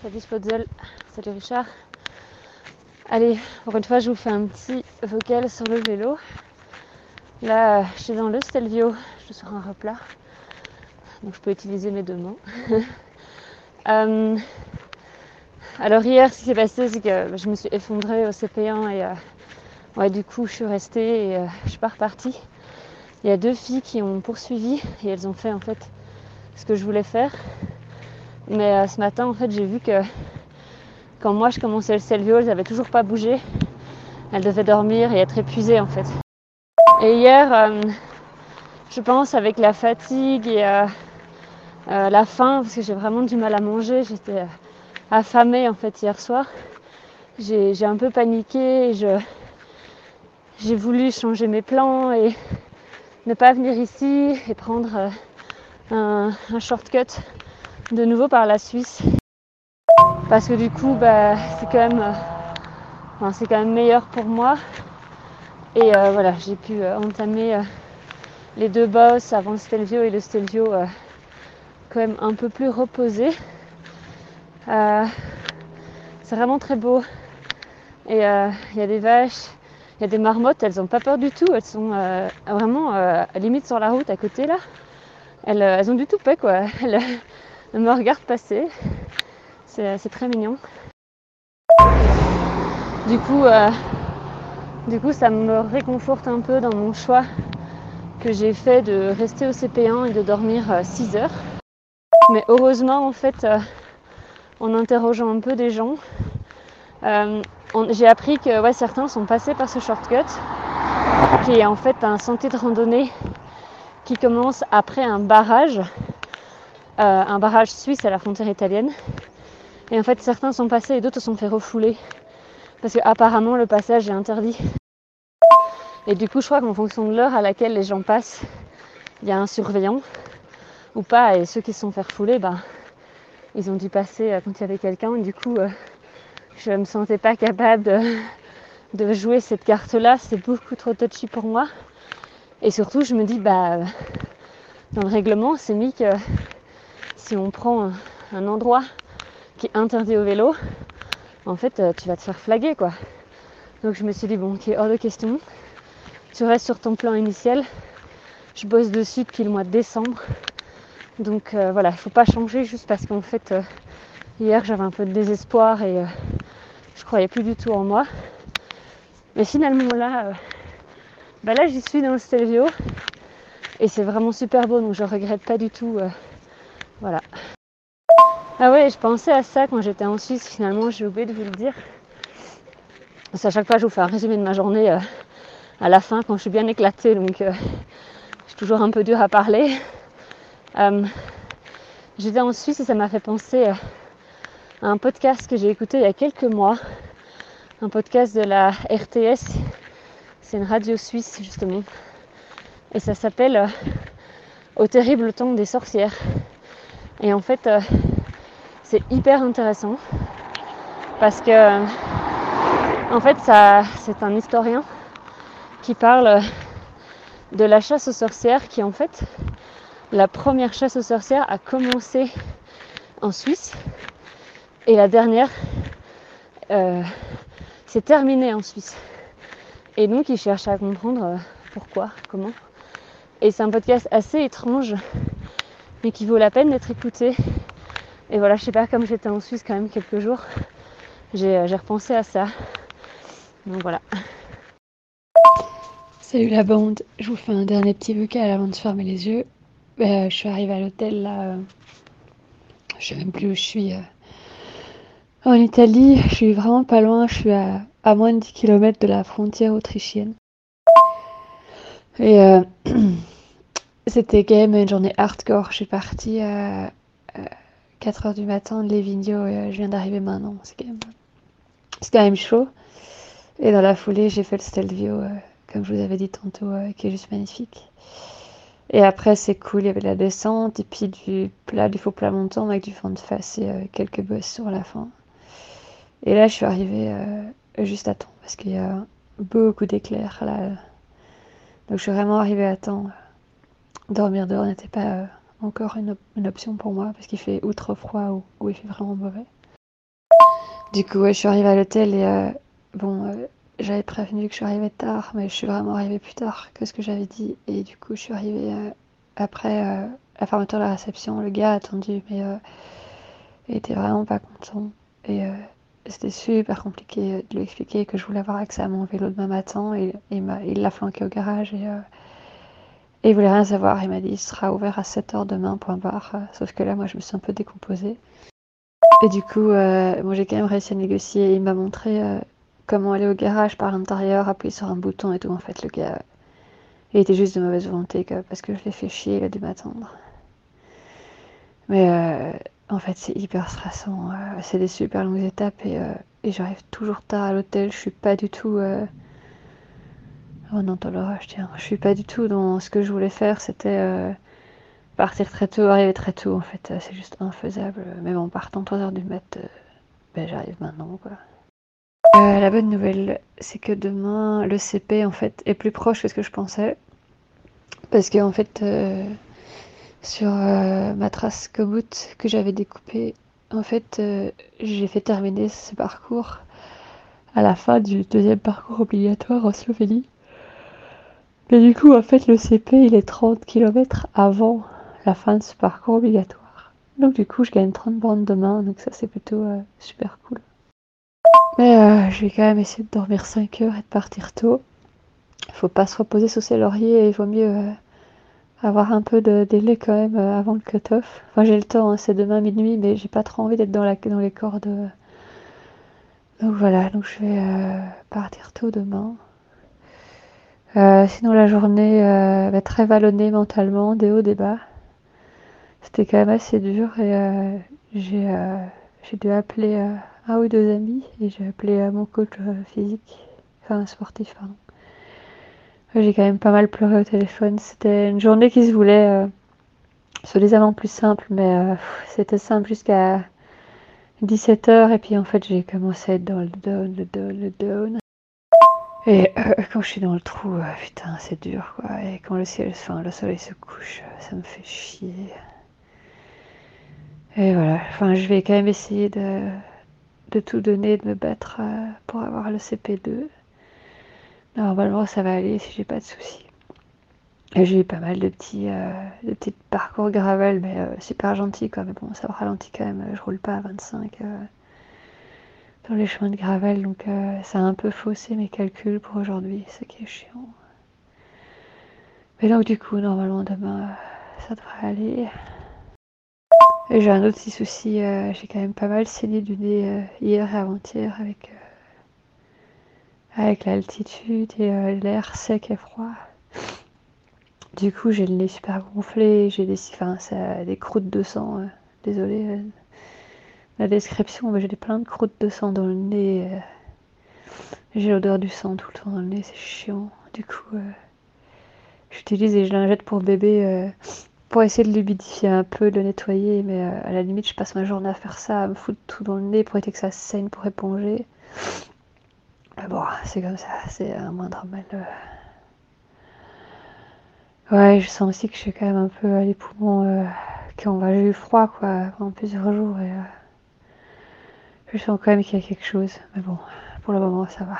salut Spotzel, salut Richard. Allez, pour une fois je vous fais un petit vocal sur le vélo. Là, je suis dans le Stelvio, je suis sur un replat, donc je peux utiliser mes deux mains. Alors hier, ce qui s'est passé, c'est que je me suis effondrée au CP1 et ouais, du coup je suis restée et je suis pas repartie. Il y a 2 filles qui ont poursuivi et elles ont fait en fait ce que je voulais faire. Mais ce matin, en fait, j'ai vu que quand moi je commençais le Stelvio, elles n'avaient toujours pas bougé. Elles devaient dormir et être épuisées en fait. Et hier, je pense avec la fatigue et la faim, parce que j'ai vraiment du mal à manger, j'étais affamée en fait hier soir. J'ai un peu paniqué, j'ai voulu changer mes plans et ne pas venir ici et prendre un shortcut de nouveau par la Suisse. Parce que du coup, c'est quand même meilleur pour moi. Et voilà, j'ai pu entamer les 2 bosses avant le Stelvio et le Stelvio quand même un peu plus reposé. C'est vraiment très beau. Et il y a des vaches, il y a des marmottes, elles n'ont pas peur du tout. Elles sont vraiment limite sur la route à côté là. Elles ont du toupet quoi. Elles me regardent passer. C'est très mignon. Du coup, ça me réconforte un peu dans mon choix que j'ai fait de rester au CP1 et de dormir 6 heures. Mais heureusement, en fait, en interrogeant un peu des gens, j'ai appris que ouais, certains sont passés par ce shortcut, qui est en fait un sentier de randonnée qui commence après un barrage suisse à la frontière italienne. Et en fait, certains sont passés et d'autres se sont fait refouler. Parce qu'apparemment, le passage est interdit. Et du coup, je crois qu'en fonction de l'heure à laquelle les gens passent, il y a un surveillant ou pas. Et ceux qui se sont fait refouler, ils ont dû passer quand il y avait quelqu'un. Et du coup, je ne me sentais pas capable de jouer cette carte-là. C'est beaucoup trop touchy pour moi. Et surtout, je me dis, dans le règlement, c'est mis que si on prend un endroit qui est interdit au vélo, en fait, tu vas te faire flaguer, quoi. Donc je me suis dit, bon, ok, hors de question. Tu restes sur ton plan initial. Je bosse dessus depuis le mois de décembre. Donc voilà, il ne faut pas changer juste parce qu'en fait, hier, j'avais un peu de désespoir et je croyais plus du tout en moi. Mais finalement, là, j'y suis dans le Stelvio. Et c'est vraiment super beau, donc je regrette pas du tout. Voilà. Ah ouais, je pensais à ça quand j'étais en Suisse, finalement, j'ai oublié de vous le dire. Parce qu'à chaque fois, je vous fais un résumé de ma journée à la fin, quand je suis bien éclatée, donc c'est toujours un peu dur à parler. J'étais en Suisse et ça m'a fait penser à un podcast que j'ai écouté il y a quelques mois. Un podcast de la RTS, c'est une radio suisse justement. Et ça s'appelle Au terrible temps des sorcières. Et en fait, c'est hyper intéressant parce que en fait c'est un historien qui parle de la chasse aux sorcières qui en fait la première chasse aux sorcières a commencé en Suisse et la dernière s'est terminée en Suisse. Et donc il cherche à comprendre pourquoi, comment. Et c'est un podcast assez étrange mais qui vaut la peine d'être écouté. Et voilà, je sais pas, comme j'étais en Suisse quand même quelques jours, j'ai repensé à ça. Donc voilà. Salut la bande, je vous fais un dernier petit vocal avant de fermer les yeux. Je suis arrivée à l'hôtel là, je sais même plus où je suis. En Italie, je suis vraiment pas loin, je suis à moins de 10 km de la frontière autrichienne. Et c'était quand même une journée hardcore, je suis partie à 4h du matin de Livigno et je viens d'arriver maintenant, c'est quand même chaud. Et dans la foulée, j'ai fait le Stelvio, comme je vous avais dit tantôt, qui est juste magnifique. Et après, c'est cool, il y avait de la descente, et puis du faux plat montant avec du vent de face et quelques bosses sur la fin. Et là, je suis arrivée juste à temps, parce qu'il y a beaucoup d'éclairs là. Donc je suis vraiment arrivée à temps. Dormir dehors n'était pas encore une option pour moi, parce qu'il fait ou trop froid ou il fait vraiment mauvais. Du coup, ouais, je suis arrivée à l'hôtel et j'avais prévenu que je suis arrivée tard, mais je suis vraiment arrivée plus tard que ce que j'avais dit. Et du coup, je suis arrivée après la fermeture de la réception. Le gars a attendu, mais il était vraiment pas content. Et c'était super compliqué de lui expliquer que je voulais avoir accès à mon vélo demain matin. Et il l'a flanqué au garage et il voulait rien savoir. Il m'a dit il sera ouvert à 7h demain, point barre. Sauf que là, moi, je me suis un peu décomposée. Et du coup, j'ai quand même réussi à négocier. Il m'a montré comment aller au garage par l'intérieur, appuyer sur un bouton et tout. En fait, le gars, il était juste de mauvaise volonté parce que je l'ai fait chier, il a dû m'attendre. Mais en fait, c'est hyper stressant. C'est des super longues étapes et j'arrive toujours tard à l'hôtel. Je suis pas du tout. Oh non, t'as l'orage, tiens. Je suis pas du tout dans ce que je voulais faire. C'était partir très tôt, arriver très tôt. En fait, c'est juste infaisable. Mais bon, partant 3h du mat, j'arrive maintenant, quoi. La bonne nouvelle, c'est que demain, le CP en fait est plus proche que ce que je pensais. Parce que en fait, sur ma trace Komoot que j'avais découpée, en fait, j'ai fait terminer ce parcours à la fin du deuxième parcours obligatoire en Slovénie. Mais du coup, en fait, le CP, il est 30 km avant la fin de ce parcours obligatoire. Donc du coup, je gagne 30 bornes demain, donc ça, c'est plutôt super cool. Mais je vais quand même essayer de dormir 5 heures et de partir tôt. Il faut pas se reposer sur ses lauriers et il vaut mieux avoir un peu de délai quand même avant le cut-off. Enfin, j'ai le temps, hein, c'est demain minuit, mais j'ai pas trop envie d'être dans les cordes. Donc voilà, donc je vais partir tôt demain. Sinon la journée très vallonnée mentalement, des hauts, des bas. C'était quand même assez dur et j'ai dû appeler un ou deux amis et j'ai appelé mon coach physique, enfin sportif, pardon. J'ai quand même pas mal pleuré au téléphone. C'était une journée qui se voulait soi-disant plus simple, mais c'était simple jusqu'à 17h et puis en fait j'ai commencé à être dans le down. Et quand je suis dans le trou, putain c'est dur quoi. Et quand le soleil se couche, ça me fait chier. Et voilà, enfin je vais quand même essayer de tout donner, de me battre pour avoir le CP2. Normalement ça va aller si j'ai pas de soucis. Et j'ai eu pas mal de petits parcours gravel, mais super gentils quoi. Mais bon, ça me ralentit quand même. Je roule pas à 25 dans les chemins de gravel, donc ça a un peu faussé mes calculs pour aujourd'hui, ce qui est chiant. Mais donc du coup, normalement demain, ça devrait aller. Et j'ai un autre petit souci, j'ai quand même pas mal saigné du nez hier et avant-hier avec l'altitude et l'air sec et froid. Du coup, j'ai le nez super gonflé, j'ai des croûtes de sang. Désolée la description, mais j'ai plein de croûtes de sang dans le nez. J'ai l'odeur du sang tout le temps dans le nez, c'est chiant. Du coup, j'utilise des lingettes pour bébé pour essayer de l'humidifier un peu, de le nettoyer, mais à la limite, je passe ma journée à faire ça, à me foutre tout dans le nez pour éviter que ça saigne pour éponger. Mais bon, c'est comme ça, c'est un moindre mal. Ouais, je sens aussi que je suis quand même un peu les poumons j'ai eu froid quoi pendant plusieurs jours et je sens quand même qu'il y a quelque chose. Mais bon, pour le moment ça va.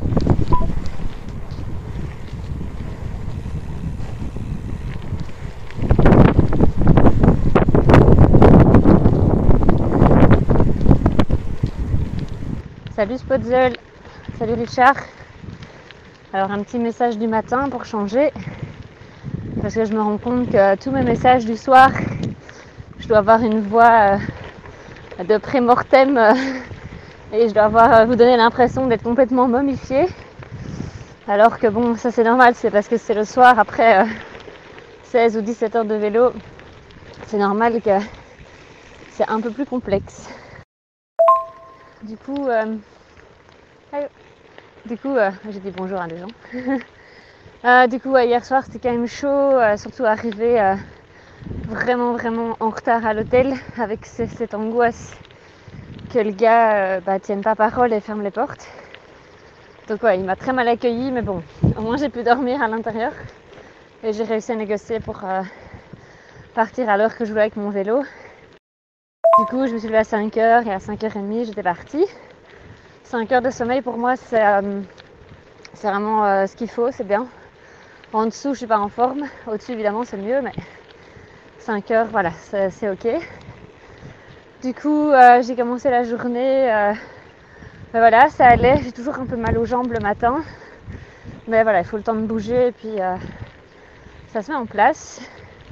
Salut Spotzel, salut Richard. Alors un petit message du matin pour changer. Parce que je me rends compte que tous mes messages du soir, je dois avoir une voix de pré-mortem et je dois vous donner l'impression d'être complètement momifiée. Alors que bon, ça c'est normal, c'est parce que c'est le soir après 16 ou 17 heures de vélo. C'est normal que c'est un peu plus complexe. Du coup, j'ai dit bonjour à des gens. Du coup, hier soir c'était quand même chaud, surtout arrivé vraiment en retard à l'hôtel avec cette angoisse que le gars tienne pas parole et ferme les portes. Donc ouais, il m'a très mal accueilli, mais bon, au moins j'ai pu dormir à l'intérieur et j'ai réussi à négocier pour partir à l'heure que je voulais avec mon vélo. Du coup, je me suis levée à 5h et à 5h30 j'étais partie. 5 heures de sommeil pour moi, c'est vraiment ce qu'il faut, c'est bien. En dessous, je suis pas en forme. Au-dessus, évidemment, c'est mieux, mais 5 heures, voilà, c'est ok. Du coup, j'ai commencé la journée. Ben voilà, ça allait. J'ai toujours un peu mal aux jambes le matin. Mais voilà, il faut le temps de bouger et puis ça se met en place.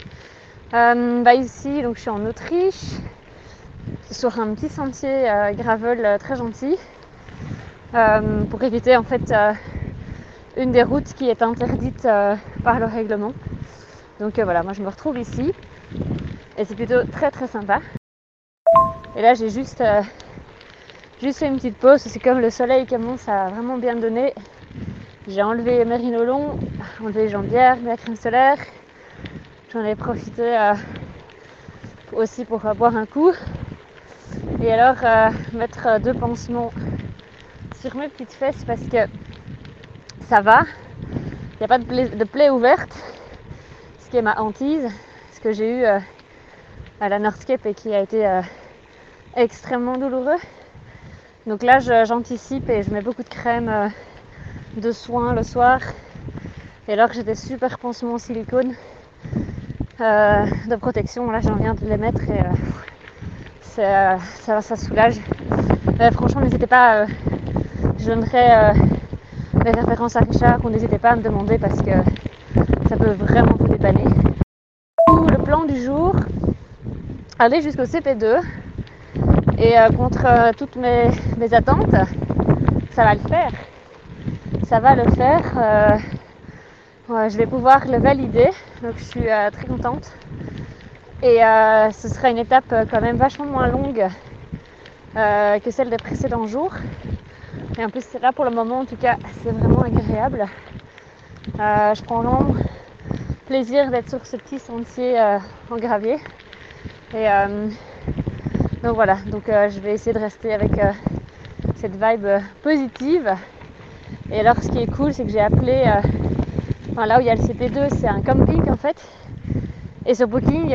Ici, donc, je suis en Autriche, sur un petit sentier gravel très gentil, pour éviter en fait une des routes qui est interdite par le règlement. Donc voilà, moi je me retrouve ici et c'est plutôt très très sympa. Et là j'ai juste fait une petite pause, c'est comme le soleil commence à vraiment bien donner. J'ai enlevé mes rhinolons, enlevé les jambières, la crème solaire. J'en ai profité aussi pour boire un coup. Et alors mettre 2 pansements sur mes petites fesses parce que ça va. Il n'y a pas de plaie ouverte, ce qui est ma hantise, ce que j'ai eu à la Northcape et qui a été extrêmement douloureux. Donc là j'anticipe et je mets beaucoup de crème de soin le soir. Et alors que j'ai des super pansements en silicone de protection, là j'en viens de les mettre et ça soulage. Franchement, n'hésitez pas, je donnerai les références à Richard, n'hésitez pas à me demander parce que ça peut vraiment vous dépanner. Le plan du jour, aller jusqu'au CP2 et contre toutes mes attentes, ça va le faire. Ça va le faire. Je vais pouvoir le valider, donc je suis très contente. Et ce sera une étape quand même vachement moins longue que celle des précédents jours. Et en plus, là pour le moment, en tout cas, c'est vraiment agréable. Je prends vraiment plaisir d'être sur ce petit sentier en gravier. Et donc voilà, je vais essayer de rester avec cette vibe positive. Et alors, ce qui est cool, c'est que j'ai appelé, là où il y a le CP2, c'est un camping en fait. Et sur Booking,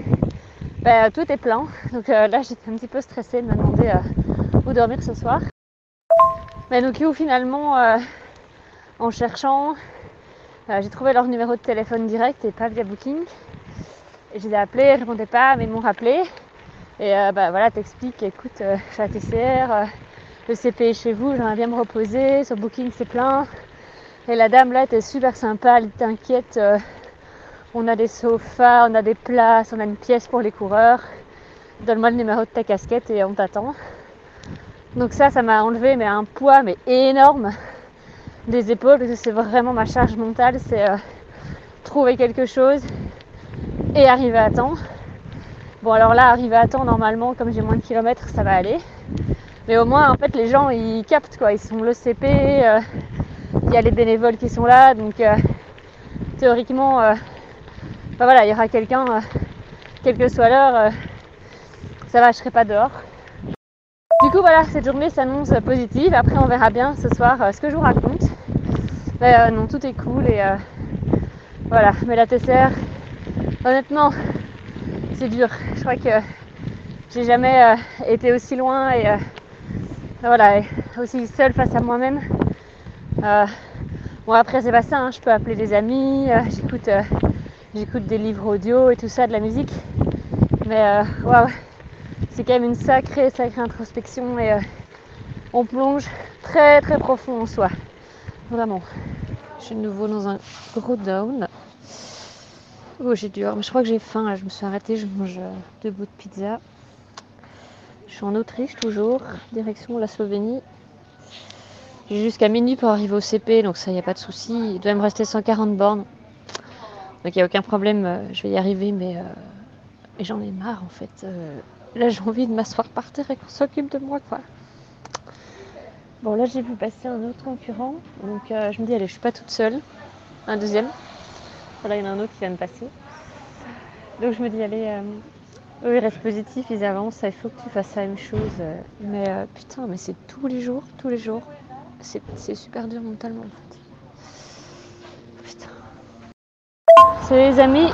tout est plein. Donc là, j'étais un petit peu stressée de me demander où dormir ce soir. Mais donc finalement, en cherchant, j'ai trouvé leur numéro de téléphone direct et pas via Booking. Et je les ai appelés, ils ne répondaient pas, mais ils m'ont rappelé. Et voilà, t'expliques, écoute, je suis à TCR, le CP est chez vous, j'aimerais bien me reposer, sur Booking c'est plein. Et la dame là était super sympa, elle était inquiète. On a des sofas, on a des places, on a une pièce pour les coureurs. Donne-moi le numéro de ta casquette et on t'attend. Donc ça m'a enlevé un poids énorme des épaules parce que c'est vraiment ma charge mentale, c'est trouver quelque chose et arriver à temps. Bon alors là, arriver à temps normalement, comme j'ai moins de kilomètres, ça va aller. Mais au moins en fait les gens ils captent quoi, ils sont le CP, il y a les bénévoles qui sont là, donc théoriquement il y aura quelqu'un, quelle que soit l'heure, ça va, je serai pas dehors. Du coup voilà, cette journée s'annonce positive, après on verra bien ce soir ce que je vous raconte. Mais non, tout est cool et voilà, mais la TCR, honnêtement, c'est dur. Je crois que j'ai jamais été aussi loin et aussi seule face à moi-même. Bon après c'est pas ça, je peux appeler des amis, j'écoute des livres audio et tout ça, de la musique. Mais c'est quand même une sacrée introspection et on plonge très très profond en soi. Vraiment. Je suis de nouveau dans un gros down. Oh, j'ai dû, mais je crois que j'ai faim là, je me suis arrêtée, je mange 2 bouts de pizza. Je suis en Autriche toujours, direction la Slovénie. J'ai jusqu'à minuit pour arriver au CP, donc ça y a pas de souci. Il doit me rester 140 bornes. Donc il n'y a aucun problème, je vais y arriver, mais j'en ai marre en fait. Là j'ai envie de m'asseoir par terre et qu'on s'occupe de moi quoi. Bon là j'ai vu passer un autre concurrent, donc je me dis allez je suis pas toute seule. Un deuxième. Voilà, il y en a un autre qui vient de passer. Donc je me dis allez, eux ils restent positifs, ils avancent, il faut que tu fasses la même chose. Mais putain, mais c'est tous les jours. C'est super dur mentalement en fait. Putain. C'est les amis.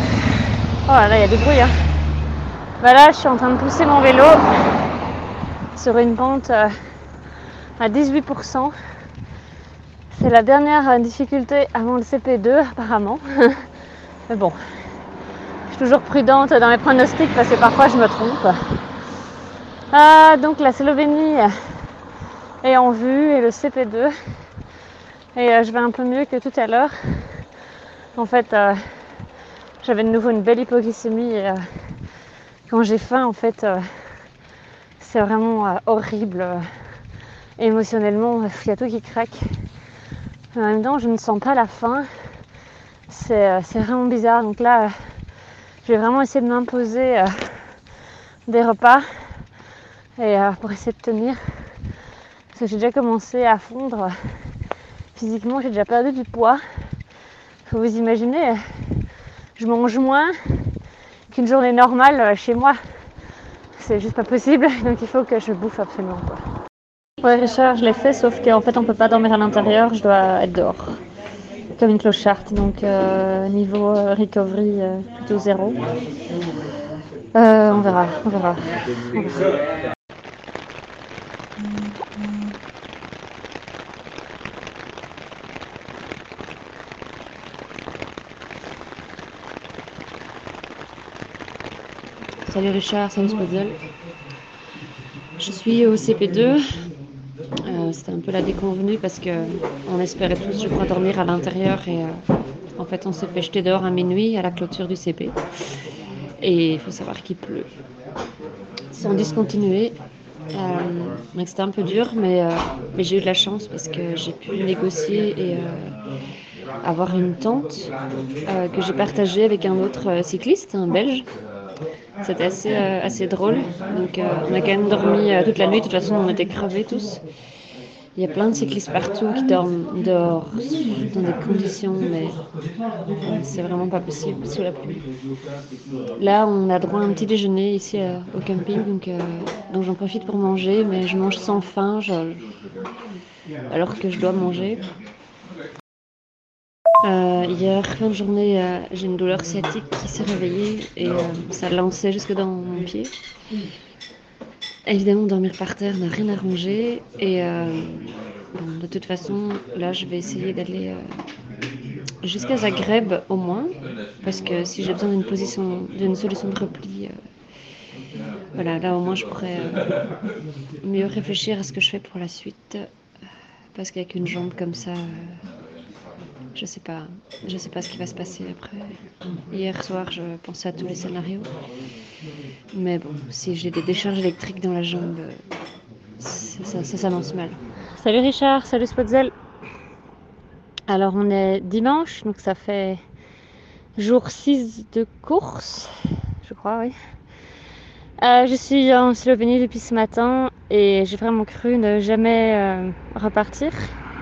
Oh là il y a du bruit hein. Là je suis en train de pousser mon vélo sur une pente à 18%. C'est la dernière difficulté avant le CP2 apparemment. Mais bon, je suis toujours prudente dans mes pronostics parce que parfois je me trompe. Donc la Slovénie est en vue et le CP2. Et je vais un peu mieux que tout à l'heure. En fait, j'avais de nouveau une belle hypoglycémie et quand j'ai faim, en fait, c'est vraiment horrible. Émotionnellement, il y a tout qui craque. En même temps, je ne sens pas la faim. C'est vraiment bizarre. Donc là, je vais vraiment essayer de m'imposer des repas et pour essayer de tenir. Parce que j'ai déjà commencé à fondre. Physiquement, j'ai déjà perdu du poids. Faut vous imaginer, je mange moins qu'une journée normale chez moi. C'est juste pas possible, donc il faut que je bouffe absolument quoi. Ouais Richard, je l'ai fait, sauf qu'en fait on peut pas dormir à l'intérieur, je dois être dehors. Comme une clocharde, donc niveau recovery plutôt 0. On verra. Salut Richard, salut Spuzzle. Je suis au CP2. C'était un peu la déconvenue parce qu'on espérait tous, je crois, dormir à l'intérieur et en fait on s'est fait jeter dehors à minuit à la clôture du CP. Et il faut savoir qu'il pleut. Ils sont discontinués. Donc c'était un peu dur, mais j'ai eu de la chance parce que j'ai pu négocier et avoir une tente que j'ai partagée avec un autre cycliste, un Belge. C'était assez drôle. Donc on a quand même dormi toute la nuit. De toute façon, on était crevés tous. Il y a plein de cyclistes partout qui dorment dehors dans des conditions, mais c'est vraiment pas possible sous la pluie. Là, on a droit à un petit déjeuner ici au camping, donc j'en profite pour manger, mais je mange sans faim, alors que je dois manger. Hier, fin de journée, j'ai une douleur sciatique qui s'est réveillée et ça lançait jusque dans mon pied. Évidemment, dormir par terre n'a rien arrangé et bon, de toute façon, là, je vais essayer d'aller jusqu'à Zagreb au moins, parce que si j'ai besoin d'une solution de repli, voilà, là au moins je pourrais mieux réfléchir à ce que je fais pour la suite, parce qu'avec une jambe comme ça, je sais pas ce qui va se passer après. Hier soir, je pensais à tous les scénarios. Mais bon, si j'ai des décharges électriques dans la jambe, ça s'annonce mal. Salut Richard, salut Spotzel. Alors on est dimanche, donc ça fait jour 6 de course, je crois, oui. Je suis en Slovénie depuis ce matin et j'ai vraiment cru ne jamais repartir.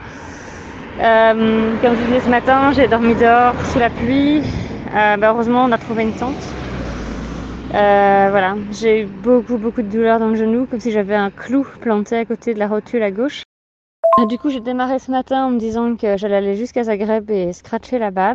Comme je disais ce matin, j'ai dormi dehors sous la pluie. Heureusement, on a trouvé une tente. Voilà, j'ai eu beaucoup de douleurs dans le genou, comme si j'avais un clou planté à côté de la rotule à gauche. Du coup, j'ai démarré ce matin en me disant que j'allais aller jusqu'à Zagreb et scratcher là-bas.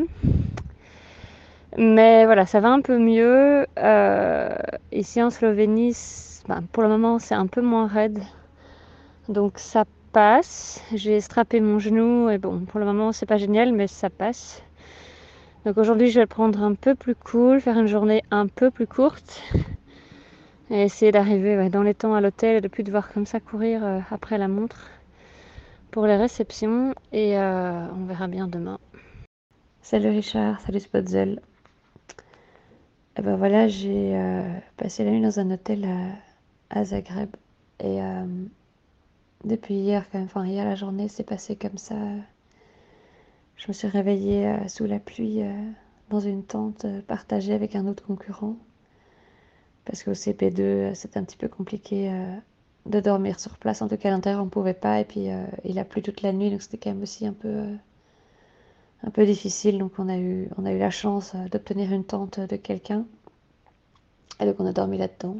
Mais voilà, ça va un peu mieux. Ici en Slovénie, pour le moment, c'est un peu moins raide. Donc ça passe. J'ai strappé mon genou et bon, pour le moment, c'est pas génial, mais ça passe. Donc aujourd'hui, je vais le prendre un peu plus cool, faire une journée un peu plus courte et essayer d'arriver dans les temps à l'hôtel et de plus devoir comme ça courir après la montre pour les réceptions et on verra bien demain. Salut Richard, salut Spotzel. Et ben voilà, j'ai passé la nuit dans un hôtel à Zagreb et depuis hier, hier la journée s'est passée comme ça. Je me suis réveillée sous la pluie dans une tente partagée avec un autre concurrent parce qu'au CP2 c'est un petit peu compliqué de dormir sur place. En tout cas à l'intérieur on pouvait pas et puis il a plu toute la nuit donc c'était quand même aussi un peu difficile. Donc on a eu la chance d'obtenir une tente de quelqu'un et donc on a dormi là-dedans.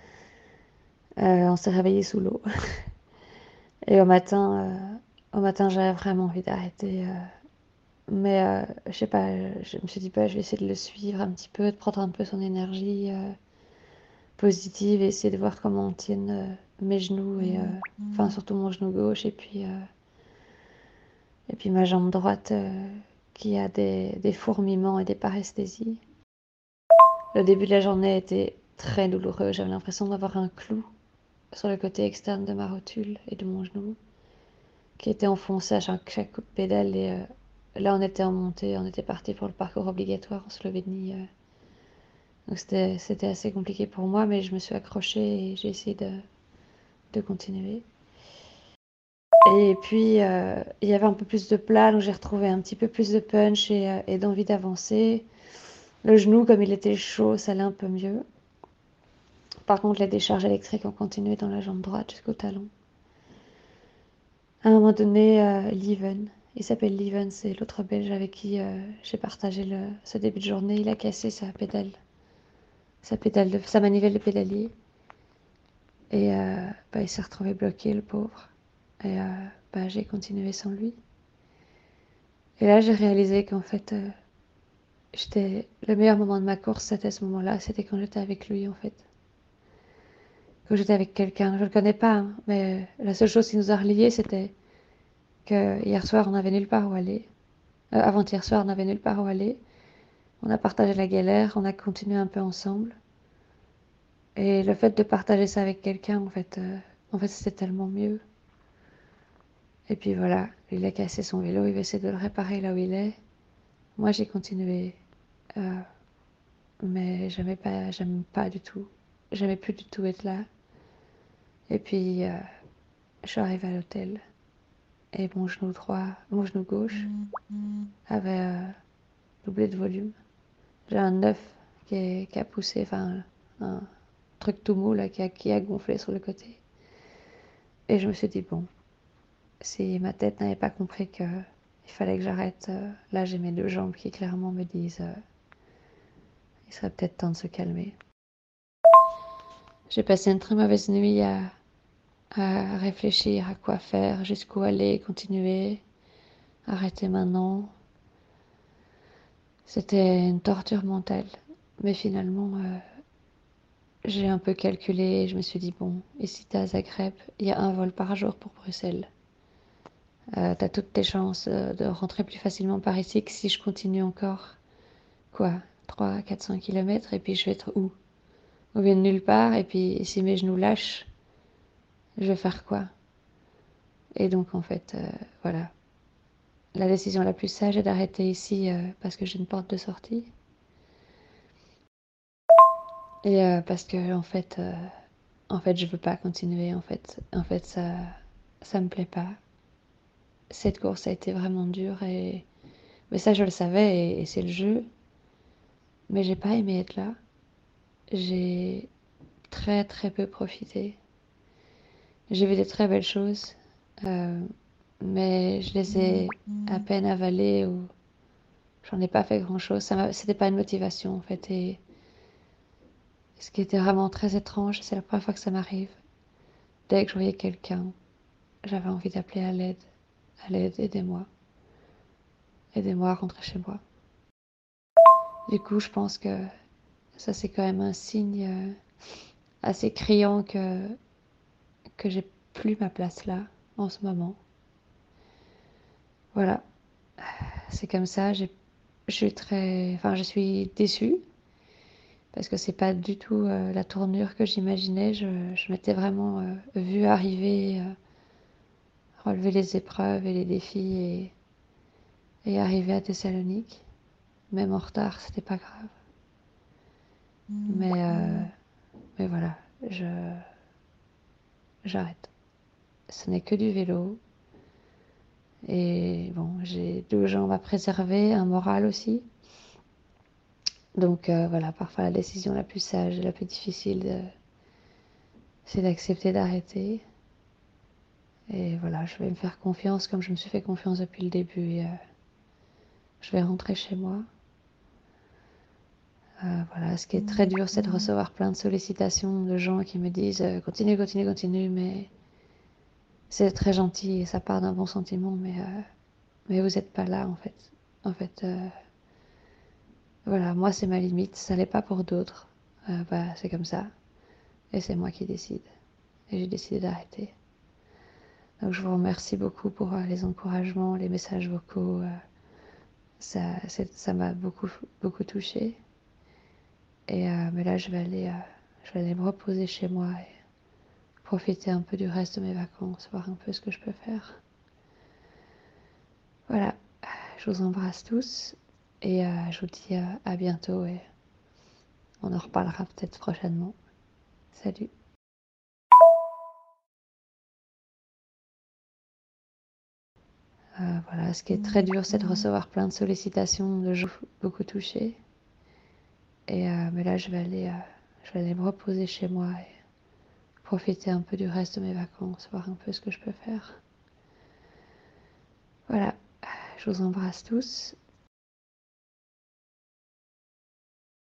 On s'est réveillé sous l'eau et au matin j'avais vraiment envie d'arrêter. Mais je sais pas, je me suis dit je vais essayer de le suivre un petit peu, de prendre un peu son énergie positive et essayer de voir comment on tienne mes genoux enfin surtout mon genou gauche et puis ma jambe droite qui a des fourmillements et des paresthésies. Le début de la journée était très douloureux. J'avais l'impression d'avoir un clou sur le côté externe de ma rotule et de mon genou qui était enfoncé à chaque coup de pédale. Et là, on était en montée, on était parti pour le parcours obligatoire en Slovénie. Donc c'était assez compliqué pour moi, mais je me suis accrochée et j'ai essayé de continuer. Et puis, il y avait un peu plus de plat, donc j'ai retrouvé un petit peu plus de punch et d'envie d'avancer. Le genou, comme il était chaud, ça allait un peu mieux. Par contre, les décharges électriques ont continué dans la jambe droite jusqu'au talon. À un moment donné, Lieven, il s'appelle Lieven, c'est l'autre Belge avec qui j'ai partagé ce début de journée, il a cassé sa manivelle de pédalier. Et il s'est retrouvé bloqué, le pauvre. Et j'ai continué sans lui. Et là, j'ai réalisé qu'en fait, le meilleur moment de ma course, c'était ce moment-là, c'était quand j'étais avec lui, en fait. Quand j'étais avec quelqu'un, je ne le connais pas, hein, mais la seule chose qui nous a reliés, c'était que hier soir, on n'avait nulle part où aller. Avant-hier soir, on n'avait nulle part où aller. On a partagé la galère, on a continué un peu ensemble. Et le fait de partager ça avec quelqu'un, en fait, c'était tellement mieux. Et puis voilà, il a cassé son vélo, il va essayer de le réparer là où il est. Moi, j'ai continué, mais j'aime pas du tout. J'aimais plus du tout être là. Et puis, je suis arrivée à l'hôtel et mon genou gauche avait doublé de volume. J'ai un œuf qui a poussé, enfin, un truc tout mou là, qui a gonflé sur le côté. Et je me suis dit, bon, si ma tête n'avait pas compris qu'il fallait que j'arrête, là j'ai mes deux jambes qui clairement me disent il serait peut-être temps de se calmer. J'ai passé une très mauvaise nuit à réfléchir à quoi faire, jusqu'où aller, continuer, arrêter maintenant. C'était une torture mentale. Mais finalement, j'ai un peu calculé et je me suis dit, bon, ici t'es à Zagreb, il y a un vol par jour pour Bruxelles. T'as toutes tes chances de rentrer plus facilement par ici que si je continue encore, 300, 400 kilomètres, et puis je vais être où? Ou bien nulle part, et puis si mes genoux lâchent, je vais faire quoi? Et donc en fait, voilà. La décision la plus sage est d'arrêter ici parce que j'ai une porte de sortie. Et parce que en fait, je veux pas continuer. En fait, ça me plaît pas. Cette course a été vraiment dure mais ça je le savais et c'est le jeu. Mais j'ai pas aimé être là. J'ai très très peu profité. J'ai vu des très belles choses, euh, mais je les ai à peine avalées ou j'en ai pas fait grand-chose. C'était pas une motivation en fait. Et ce qui était vraiment très étrange, c'est la première fois que ça m'arrive. Dès que je voyais quelqu'un, j'avais envie d'appeler à l'aide. À l'aide, aidez-moi. Aidez-moi à rentrer chez moi. Du coup, je pense que ça, c'est quand même un signe assez criant que j'ai plus ma place là, en ce moment. Voilà, c'est comme ça. Je suis déçue parce que c'est pas du tout la tournure que j'imaginais. Je m'étais vraiment vue arriver, relever les épreuves et les défis et arriver à Thessalonique. Même en retard, c'était pas grave. Mais voilà, j'arrête. Ce n'est que du vélo. Et bon, j'ai deux jambes à préserver, un moral aussi. Donc voilà, parfois la décision la plus sage et la plus difficile, c'est d'accepter d'arrêter. Et voilà, je vais me faire confiance comme je me suis fait confiance depuis le début. Et, je vais rentrer chez moi. Voilà, ce qui est très dur, c'est de recevoir plein de sollicitations de gens qui me disent continue, continue, continue, mais c'est très gentil et ça part d'un bon sentiment, mais vous n'êtes pas là en fait. En fait, voilà, moi c'est ma limite, ça l'est pas pour d'autres. C'est comme ça et c'est moi qui décide. et j'ai décidé d'arrêter. Donc je vous remercie beaucoup pour les encouragements, les messages vocaux. Ça m'a beaucoup touchée. Mais là, je vais aller me reposer chez moi et profiter un peu du reste de mes vacances, voir un peu ce que je peux faire. Voilà, je vous embrasse tous et je vous dis à bientôt et on en reparlera peut-être prochainement. Salut! Voilà, ce qui est très dur, c'est de recevoir plein de sollicitations de gens beaucoup touchés. Mais là, je vais aller me reposer chez moi et profiter un peu du reste de mes vacances, voir un peu ce que je peux faire. Voilà, je vous embrasse tous